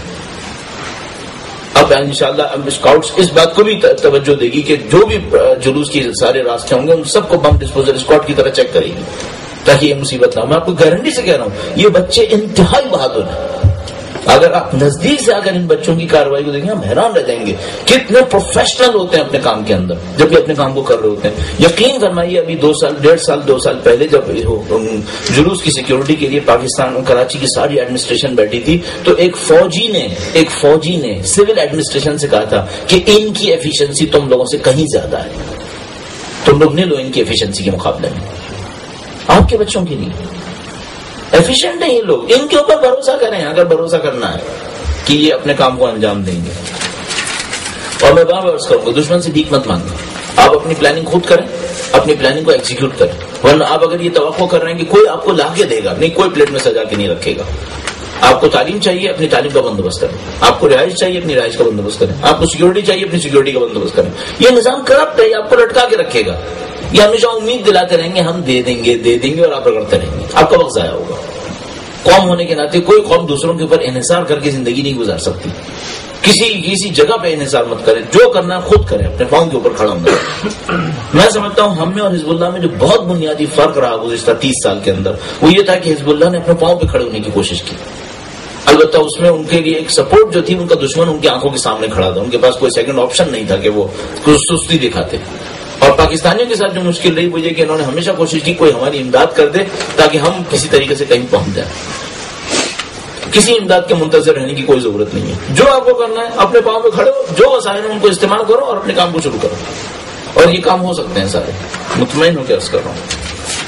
اب انشاءاللہ اب اسکاؤٹس اس بات کو بھی توجہ دے گی کہ جو بھی جلوس کی سارے راستے ہوں گے ان سب کو بم ڈسپوزل اسکواڈ کی طرح چیک کرے گی تاکہ یہ مصیبت نہ ہو۔ میں آپ کو گارنٹی سے کہہ رہا ہوں یہ بچے انتہائی بہادر ہیں، اگر آپ نزدیک سے اگر ان بچوں کی کارروائی کو دیکھیں ہم حیران رہ جائیں گے کتنے پروفیشنل ہوتے ہیں اپنے کام کے اندر جب یہ اپنے کام کو کر رہے ہوتے ہیں۔ یقین فرمائیے ابھی دو سال ڈیڑھ سال دو سال پہلے جب جلوس کی سیکیورٹی کے لیے پاکستان کراچی کی ساری ایڈمنسٹریشن بیٹھی تھی تو ایک فوجی نے ایک فوجی نے سول ایڈمنسٹریشن سے کہا تھا کہ ان کی ایفیشنسی تم لوگوں سے کہیں زیادہ ہے، تم لوگ نہیں لو ان کی ایفیشنسی کے مقابلے میں۔ آپ کے بچوں کے لیے ایفیشینٹ ہیں یہ لوگ، ان کے اوپر بھروسہ کریں اگر بھروسہ کرنا ہے کہ یہ اپنے کام کو انجام دیں گے۔ اور میں بار بار عرض کروں گا دشمن سے بھیک مت مانگیں، آپ اپنی پلاننگ خود کریں، اپنی پلاننگ کو ایگزیکیوٹ کریں، ورنہ آپ اگر یہ توقع کر رہے ہیں کہ کوئی آپ کو لا کے دے گا، نہیں، کوئی پلیٹ میں سجا کے نہیں رکھے گا. آپ کو تعلیم چاہیے، اپنی تعلیم کا بندوبست کریں. آپ کو رہائش چاہیے، اپنی رہائش کا بندوبست کریں. آپ کو سیکورٹی چاہیے، اپنی سیکورٹی کا بندوبست کریں. یہ نظام کرپٹ ہے، یہ آپ کو لٹکا کے رکھے گا. یہ ہمیشہ امید دلاتے رہیں گے ہم دے دیں گے دے دیں گے اور آپ رگڑتے رہیں گے. آپ کا وقت ضائع ہوگا. قوم ہونے کے ناطے کوئی قوم دوسروں کے اوپر انحصار کر کے زندگی نہیں گزار سکتی. کسی کسی جگہ پہ انحصار مت کریں، جو کرنا ہے خود کریں، اپنے پاؤں کے اوپر کھڑا ہونا. میں سمجھتا ہوں ہم میں اور حزب اللہ میں جو بہت بنیادی فرق رہا گزشتہ تیس سال کے اندر وہ یہ تھا کہ حزب اللہ نے اپنے پاؤں پہ کھڑے ہونے کی کوشش کی. البتہ اس میں ان کے لیے ایک سپورٹ جو تھی، ان کا دشمن ان کی آنکھوں کے سامنے کھڑا تھا. ان کے پاس کوئی سیکنڈ آپشن نہیں تھا کہ وہ کچھ سستی دکھاتے. اور پاکستانیوں کے ساتھ جو مشکل رہی وہ یہ کہ انہوں نے ہمیشہ کوشش کی کوئی ہماری امداد کر دے تاکہ ہم کسی طریقے سے کہیں پہنچ جائیں. کسی امداد کے منتظر رہنے کی کوئی ضرورت نہیں ہے. جو آپ کو کرنا ہے اپنے پاؤں پہ کھڑے ہو، جو وسائل ہیں ان کو استعمال کرو اور اپنے کام کو شروع کرو. اور یہ کام ہو سکتے ہیں سارے، مطمئن ہو کے عرض کر رہا ہوں.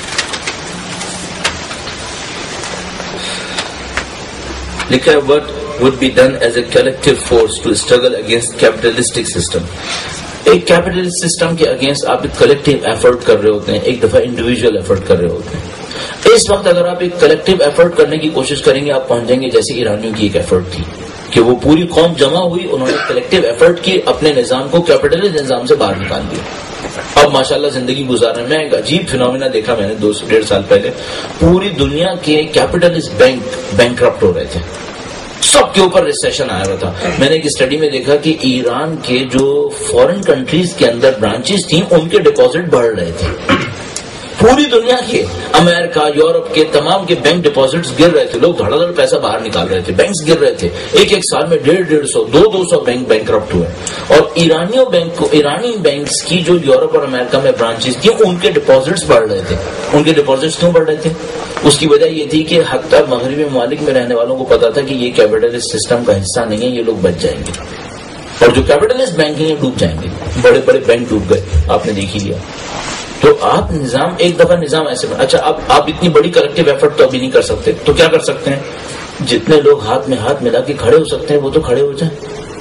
لکھا ہے what would be done as a collective force to struggle against capitalistic system. ایک کیپٹلسٹ سسٹم کے اگینسٹ آپ ایک کلیکٹیو ایفرٹ کر رہے ہوتے ہیں، ایک دفعہ انڈیویجول ایفرٹ کر رہے ہوتے ہیں. اس وقت اگر آپ ایک کلیکٹیو ایفرٹ کرنے کی کوشش کریں گے آپ پہنچ جائیں گے جیسے ایرانیوں کی ایک ایفرٹ تھی کہ وہ پوری قوم جمع ہوئی، انہوں نے کلیکٹیو ایفرٹ کی، اپنے نظام کو کیپٹلسٹ نظام سے باہر نکال دیا. اب ماشاءاللہ زندگی گزار رہے ہیں. میں ایک عجیب فینومینا دیکھا میں نے دو ڈیڑھ سال پہلے. پوری دنیا کے کیپٹلسٹ بینک بینکرپٹ ہو رہے تھے، سب کے اوپر ریسیشن آیا ہوا تھا. میں نے ایک اسٹڈی میں دیکھا کہ ایران کے جو فورن کنٹریز کے اندر برانچز تھیں ان کے ڈپازٹ بڑھ رہے تھے. پوری دنیا کے امریکہ، یورپ کے تمام کے بینک ڈپازٹس گر رہے تھے. لوگ دھڑا دھڑ پیسہ باہر نکال رہے تھے، بینکس گر رہے تھے. ایک ایک سال میں ڈیڑھ ڈیڑھ سو دو دو سو بینک بینکرپٹ ہوئے. اور ایرانیوں بینک ایرانی بینکس کی جو یورپ اور امریکہ میں برانچز تھیں ان کے ڈپازٹس بڑھ رہے تھے. ان کے ڈپازٹس کیوں بڑھ رہے تھے؟ اس کی وجہ یہ تھی کہ حتی مغربی ممالک میں رہنے والوں کو پتا تھا کہ یہ کیپٹلسٹ سسٹم کا حصہ نہیں ہے، یہ لوگ بچ جائیں گے. اور جو کیپٹلسٹ بینک ہیں ڈوب جائیں گے. بڑے بڑے بینک ڈوب گئے، آپ نے دیکھ ہی لیا. تو آپ نظام ایک دفعہ نظام ایسے بنا. اچھا اب آپ اتنی بڑی کلیکٹیو ایفرٹ تو ابھی نہیں کر سکتے، تو کیا کر سکتے ہیں؟ جتنے لوگ ہاتھ میں ہاتھ ملا کے کھڑے ہو سکتے ہیں وہ تو کھڑے ہو جائیں.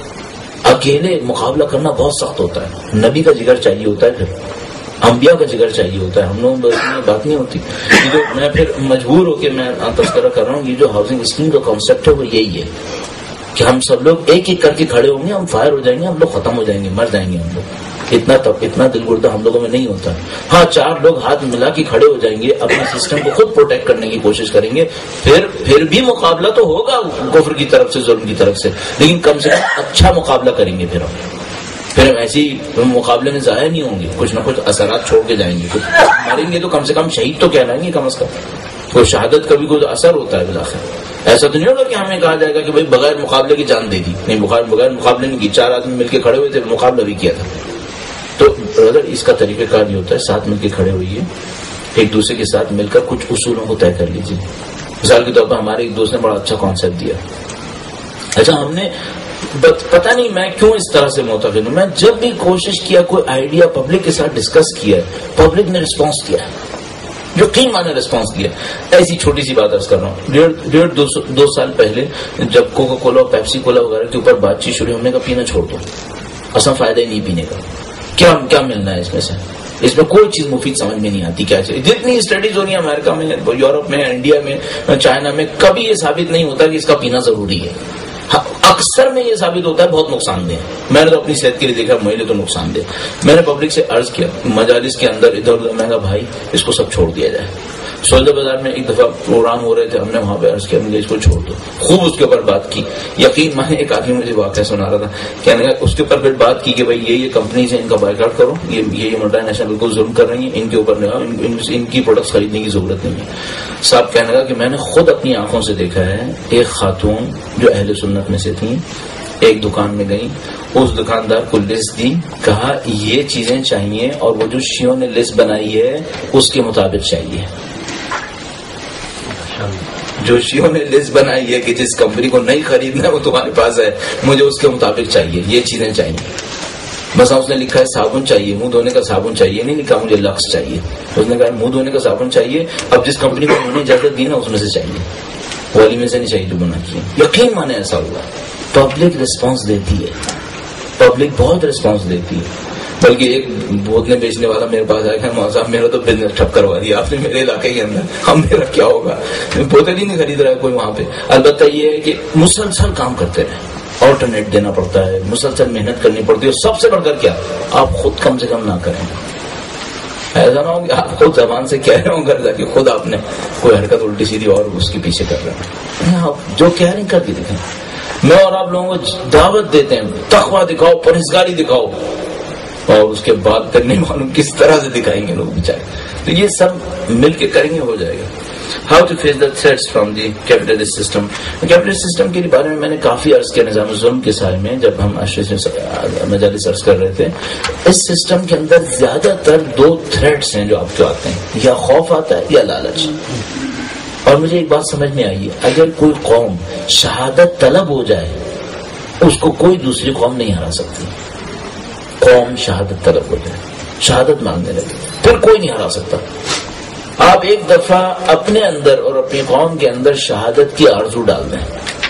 اکیلے مقابلہ کرنا بہت سخت ہوتا ہے. نبی کا جگر چاہیے ہوتا ہے، پھر انبیاء کا جگر چاہیے ہوتا ہے. ہم لوگوں میں بات نہیں ہوتی. یہ جو میں پھر مجبور ہو کے میں تذکرہ کر رہا ہوں، یہ جو ہاؤسنگ اسکیم کا کانسیپٹ ہے وہ یہی ہے کہ ہم سب لوگ ایک ایک کر کے کھڑے ہوں گے، ہم فائر ہو جائیں گے، ہم لوگ ختم ہو جائیں گے، مر جائیں گے ہم لوگ. اتنا تب اتنا دل گردہ ہم لوگوں میں نہیں ہوتا. ہاں چار لوگ ہاتھ ملا کے کھڑے ہو جائیں گے، اپنے سسٹم کو خود پروٹیکٹ کرنے کی کوشش کریں گے. پھر پھر بھی مقابلہ تو ہوگا کفر کی طرف سے، ظلم کی طرف سے، لیکن کم سے کم اچھا مقابلہ کریں گے. پھر ہم پھر ہم ایسی مقابلے میں ضائع نہیں ہوں گے، کچھ نہ کچھ اثرات چھوڑ کے جائیں گے. کچھ مریں گے تو کم سے کم شہید تو کہلائیں گے. کم از کم کوئی شہادت کا بھی کوئی اثر ہوتا ہے بالآخر. ایسا تو نہیں ہوگا کہ ہمیں کہا جائے گا کہ بھائی بغیر مقابلے کی جان دے دی. نہیں، بغیر بغیر مقابلے نہیں کی. چار آدمی مل کے کھڑے ہوئے تھے، مقابلہ بھی کیا تھا. تو برادر اس کا طریقہ کار نہیں ہوتا ہے. ساتھ مل کے کھڑے ہوئیے، ایک دوسرے کے ساتھ مل کر کچھ اصولوں کو طے کر لیجیے. مثال کے طور پر ہمارے ایک دوست نے بڑا اچھا کانسیپٹ دیا. اچھا ہم نے پتہ نہیں میں کیوں اس طرح سے معتقد ہوں، میں جب بھی کوشش کیا کوئی آئیڈیا پبلک کے ساتھ ڈسکس کیا ہے، پبلک نے رسپانس دیا ہے، یقین مانے رسپانس دیا. ایسی چھوٹی سی بات عرض کر رہا ہوں. ڈیڑھ ڈیڑھ دو دو سال پہلے جب کوکا کولا اور پیپسی کولا وغیرہ کے اوپر بات چیت شروع، ہم نے کہا پینا چھوڑ دو، اصل فائدہ ہی نہیں پینے کا. کیا کیا ملنا ہے اس میں سے؟ اس میں کوئی چیز مفید سمجھ میں نہیں آتی. کیا چاہیے جتنی اسٹڈیز ہو رہی ہیں امریکہ میں، یورپ میں، انڈیا میں، چائنا میں، کبھی یہ ثابت نہیں ہوتا کہ اس کا پینا ضروری ہے. اکثر میں یہ ثابت ہوتا ہے بہت نقصان دہ. میں نے تو اپنی صحت کے لیے دیکھا، میرے تو نقصان دہ. میں نے پبلک سے عرض کیا مجالس کے اندر ادھر ادھر، میں کہا بھائی اس کو سب چھوڑ دیا جائے. سولجر بازار میں ایک دفعہ پروگرام ہو رہے تھے، ہم نے وہاں پہ عرض کیا مجھے اس کو چھوڑ دو. خوب اس کے اوپر بات کی. یقین مانے ایک آدمی مجھے واقعہ سنا رہا تھا، کہنے کا اس کے اوپر پھر بات کی کہ بھائی یہ یہ کمپنیز ہیں، ان کا بائیکاٹ کرو، یہ یہ ملٹی نیشنل بالکل ظلم کر رہی ہیں، ان کے اوپر ان کی پروڈکٹس خریدنے کی ضرورت نہیں ہے. صاحب کہنے لگا کہ میں نے خود اپنی آنکھوں سے دیکھا ہے. ایک خاتون جو اہل سنت میں سے تھیں، ایک دکان میں گئی، اس دکاندار کو لسٹ دی، کہا یہ چیزیں چاہیے اور وہ جو شیعوں نے لسٹ بنائی ہے اس کے مطابق چاہیے. جو شیعوں نے لسٹ بنائی ہے کہ جس کمپنی کو نہیں خریدنا ہے وہ تمہارے پاس ہے، مجھے اس کے مطابق چاہیے، یہ چیزیں چاہیے. بس اس نے لکھا ہے صابن چاہیے، منہ دھونے کا صابن چاہیے، نہیں لکھا مجھے لکس چاہیے. اس نے کہا منہ دھونے کا صابن چاہیے، اب جس کمپنی کو انہوں نے اجازت دی نا اس میں سے چاہیے، والی میں سے نہیں چاہیے جو بنا کی. یقین مانے ایسا ہوا. پبلک رسپانس دیتی ہے، پبلک بہت رسپانس دیتی ہے. بلکہ ایک بوتلیں بیچنے والا میرے پاس آیا کہ مولوی صاحب میرا تو بزنس ٹھپ کروا دیا آپ نے میرے علاقے کے اندر، ہم میرا کیا ہوگا، بوتل ہی نہیں خرید رہا ہے کوئی وہاں پہ۔ البتہ یہ ہے کہ مسلسل کام کرتے رہے، آلٹرنیٹ دینا پڑتا ہے، مسلسل محنت کرنی پڑتی ہے، اور سب سے بڑھ کر کیا آپ خود کم سے کم نہ کریں، ایسا نہ ہو کہ آپ خود زبان سے کہہ رہے ہوں گھر جا کے خود آپ نے کوئی حرکت الٹی سیدھی اور اس کے پیچھے کر رہے ہیں، آپ جو کہہ رہے ہیں کر کے دکھیں۔ میں اور آپ لوگوں کو دعوت دیتے ہیں، تقویٰ دکھاؤ، پرہیزگاری دکھاؤ، اور اس کے بعد پھر نہیں معلوم کس طرح سے دکھائیں گے لوگ بیچارے، تو یہ سب مل کے کریں گے، ہو جائے گا۔ How to face the threats from the capitalist system. Capitalist system کے بارے میں میں نے کافی عرض کیا نظام الظلم کے سائے میں، جب ہم مجالس عرض کر رہے تھے، اس سسٹم کے اندر زیادہ تر دو تھریٹس ہیں جو آپ کو آتے ہیں، یا خوف آتا ہے یا لالچ۔ اور مجھے ایک بات سمجھ میں آئی ہے، اگر کوئی قوم شہادت طلب ہو جائے اس کو کوئی دوسری قوم نہیں ہرا سکتی۔ قوم شہادت طلب ہو جائے، شہادت مانگنے لگے، پھر کوئی نہیں ہرا سکتا۔ آپ ایک دفعہ اپنے اندر اور اپنی قوم کے اندر شہادت کی آرزو ڈال دیں،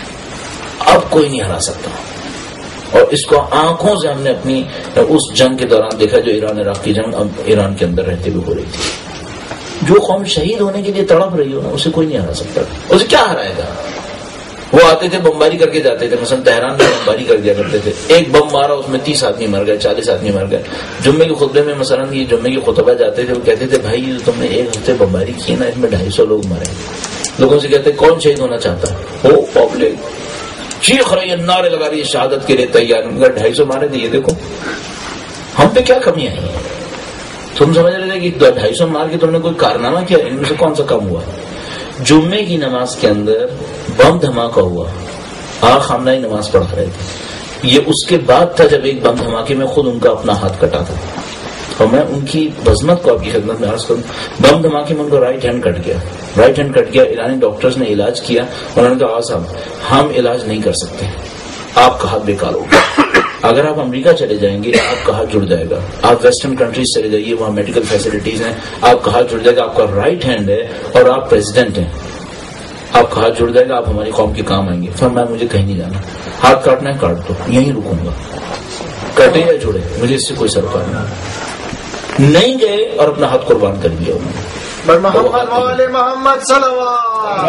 اب کوئی نہیں ہرا سکتا۔ اور اس کو آنکھوں سے ہم نے اپنی اس جنگ کے دوران دیکھا جو ایران عراق کی جنگ اب ایران کے اندر رہتے ہوئے ہو رہی تھی۔ جو قوم شہید ہونے کے لیے تڑپ رہی ہو نا، اسے کوئی نہیں ہرا سکتا۔ اسے کیا ہرائے گا؟ وہ آتے تھے بمباری کر کے جاتے تھے، مثلا تہران میں بمباری کر دیا کرتے تھے، ایک بم مارا اس میں تیس آدمی مر گئے، چالیس آدمی مر گئے۔ جمعے کے خطبے میں مثلا یہ جمعے کے خطبہ جاتے تھے، وہ کہتے تھے بھائی تم نے ایک ہفتے بمباری کی نا، اس میں ڈھائی سو لوگ مرے۔ لوگوں سے کہتے کون شہید ہونا چاہتا ہے؟ وہ پبلک چیخ رہی ہے، نعرے لگا رہی ہے شہادت کے لیے تیار، ڈھائی سو مارے تھے۔ یہ دیکھو ہم پہ کیا کمی آئی ہے؟ تم سمجھ رہے تھے کہ ڈھائی سو مار کے تم نے کوئی کارنامہ کیا، ان میں سے کون سا کم ہوا؟ جمعے کی نماز کے اندر بم دھماکہ ہوا، آ خامنہ نماز پڑھ رہے تھے، یہ اس کے بعد تھا جب ایک بم دھماکے میں خود ان کا اپنا ہاتھ کٹا تھا۔ اور میں ان کی بظمت کو آپ کی خدمت میں عرض کروں، بم دھماکے میں ان کو رائٹ ہینڈ کٹ گیا، رائٹ ہینڈ کٹ گیا۔ ایرانی ڈاکٹرز نے علاج کیا، انہوں نے کہا صاحب ہم علاج نہیں کر سکتے، آپ کا ہاتھ بیکار ہوگا، اگر آپ امریکہ چلے جائیں گے آپ کا ہاتھ جڑ جائے گا، آپ ویسٹرن کنٹریز چلے جائیے وہاں میڈیکل فیسلٹیز ہیں، آپ کا ہاتھ جڑ جائے گا، آپ کا رائٹ ہینڈ ہے اور آپ پریزیڈنٹ ہیں، آپ کا ہاتھ جڑ جائے گا، آپ ہماری قوم کے کام آئیں گے۔ فرمایا مجھے کہیں نہیں جانا، ہاتھ کاٹنا ہے کاٹ دو، یہیں رکوں گا، کٹے یا جڑے مجھے اس سے کوئی سروکار نہیں۔ نہیں گئے اور اپنا ہاتھ قربان کر دیا انہوں نے۔ محمد والے محمد صلوات۔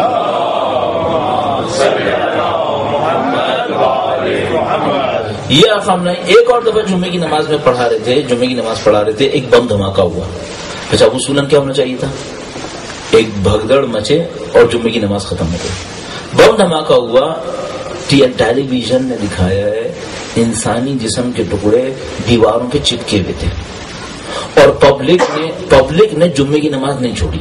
یہ آخام نے ایک اور دفعہ جمعے کی نماز میں پڑھا رہے تھے، جمعے کی نماز پڑھا رہے تھے، ایک بم دھماکہ ہوا۔ اچھا اصولاً کیا ہونا چاہیے تھا؟ ایک بھگدڑ مچے اور جمعے کی نماز ختم ہو گئی۔ بم دھماکہ ہوا، ٹیلی ویژن نے دکھایا ہے انسانی جسم کے ٹکڑے دیواروں پہ چپکے ہوئے تھے، اور پبلک نے پبلک نے جمعے کی نماز نہیں چھوڑی۔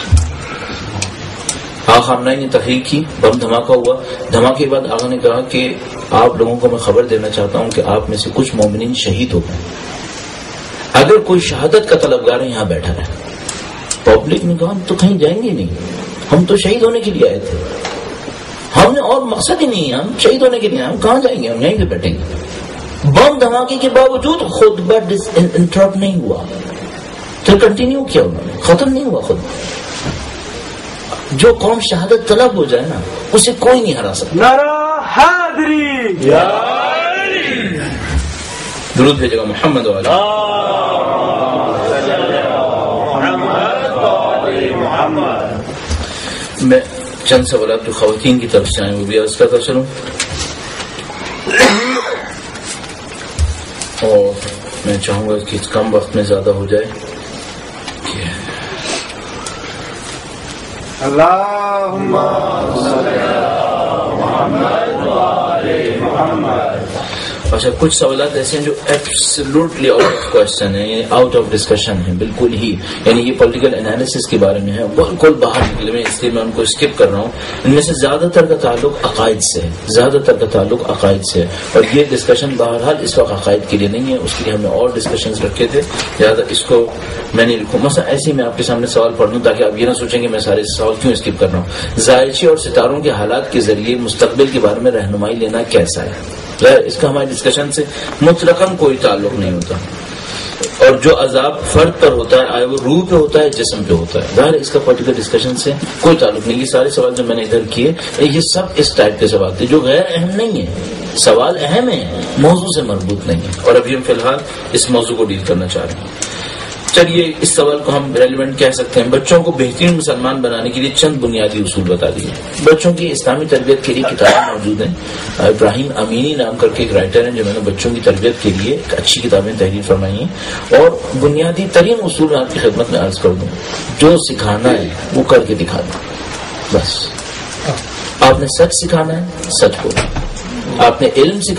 آغا خامنہ نے تحریک کی، بم دھماکہ ہوا، دھماکے کے بعد آغا نے کہا کہ آپ لوگوں کو میں خبر دینا چاہتا ہوں کہ آپ میں سے کچھ مومنین شہید ہو گئے، اگر کوئی شہادت کا طلبگار ہے یہاں بیٹھا رہے۔ پبلک نے کہا ہم تو کہیں جائیں گے نہیں، ہم تو شہید ہونے کے لیے آئے تھے، ہم نے اور مقصد ہی نہیں ہے، ہم شہید ہونے کے لیے ہم کہاں جائیں گے، ہم یہیں پہ بیٹھیں گے۔ بم دھماکے کے باوجود خطبہ انٹرپٹ نہیں ہوا، پھر کنٹینیو کیا انہوں نے، ختم نہیں ہوا خطبہ۔ جو قوم شہادت طلب ہو جائے نا اسے کوئی نہیں ہرا سکتا۔ نعرہ حیدری، درود بھیجے گا محمد والا محمد۔ میں چند سوالات جو خواتین کی طرف سے آئے وہ بھی عرض کرتا چلوں، اور میں چاہوں گا کہ کم وقت میں زیادہ ہو جائے۔ اللہم صلی علی محمد و آل محمد۔ اچھا کچھ سوالات ایسے ہیں جو ایبسلوٹلی آؤٹ آف کوشچن ہیں، یعنی آؤٹ آف ڈسکشن ہیں، بالکل ہی، یعنی یہ پولیٹیکل انالیسس کے بارے میں ہے، بالکل باہر نکلے ہوئے، اس لیے میں ان کو اسکپ کر رہا ہوں۔ ان میں سے زیادہ تر کا تعلق عقائد سے ہے، زیادہ تر کا تعلق عقائد سے ہے، اور یہ ڈسکشن بہرحال اس وقت عقائد کے لیے نہیں ہے، اس کے لیے ہم نے اور ڈسکشنز رکھے تھے، زیادہ اس کو میں نہیں لکھوں۔ مثلا ایسے ہی میں آپ کے سامنے سوال پڑھ دوں تاکہ آپ یہ نہ سوچیں کہ میں سارے سوال کیوں اسکپ کر رہا ہوں۔ ذائچے اور ستاروں کے حالات کے ذریعے مستقبل کے بارے میں رہنمائی لینا کیسا ہے؟ اس کا ہماری ڈسکشن سے مطلقاً کوئی تعلق نہیں ہوتا، اور جو عذاب فرد پر ہوتا ہے آئے وہ روح پہ ہوتا ہے جسم پہ ہوتا ہے، ظاہر اس کا پرٹیکولر ڈسکشن سے کوئی تعلق نہیں۔ یہ سارے سوال جو میں نے ادھر کیے یہ سب اس ٹائپ کے سوال تھے جو غیر اہم نہیں ہیں، سوال اہم ہے، موضوع سے مربوط نہیں ہے، اور ابھی ہم فی الحال اس موضوع کو ڈیل کرنا چاہ رہے ہیں۔ چلیے اس سوال کو ہم ریلیونٹ کہہ سکتے ہیں۔ بچوں کو بہترین مسلمان بنانے کے لیے چند بنیادی اصول بتا دیے۔ بچوں کی اسلامی تربیت کے لیے کتابیں موجود ہیں۔ ابراہیم امینی نام کر کے ایک رائٹر ہیں جنہوں نے بچوں کی تربیت کے لیے اچھی کتابیں تحریر فرمائی ہیں، اور بنیادی ترین اصول میں آپ کی خدمت میں عرض کر دوں، جو سکھانا ہے وہ کر کے دکھا دیں۔ بس آپ نے سچ سکھانا ہے، سچ بولو، آپ نے علم سکھانا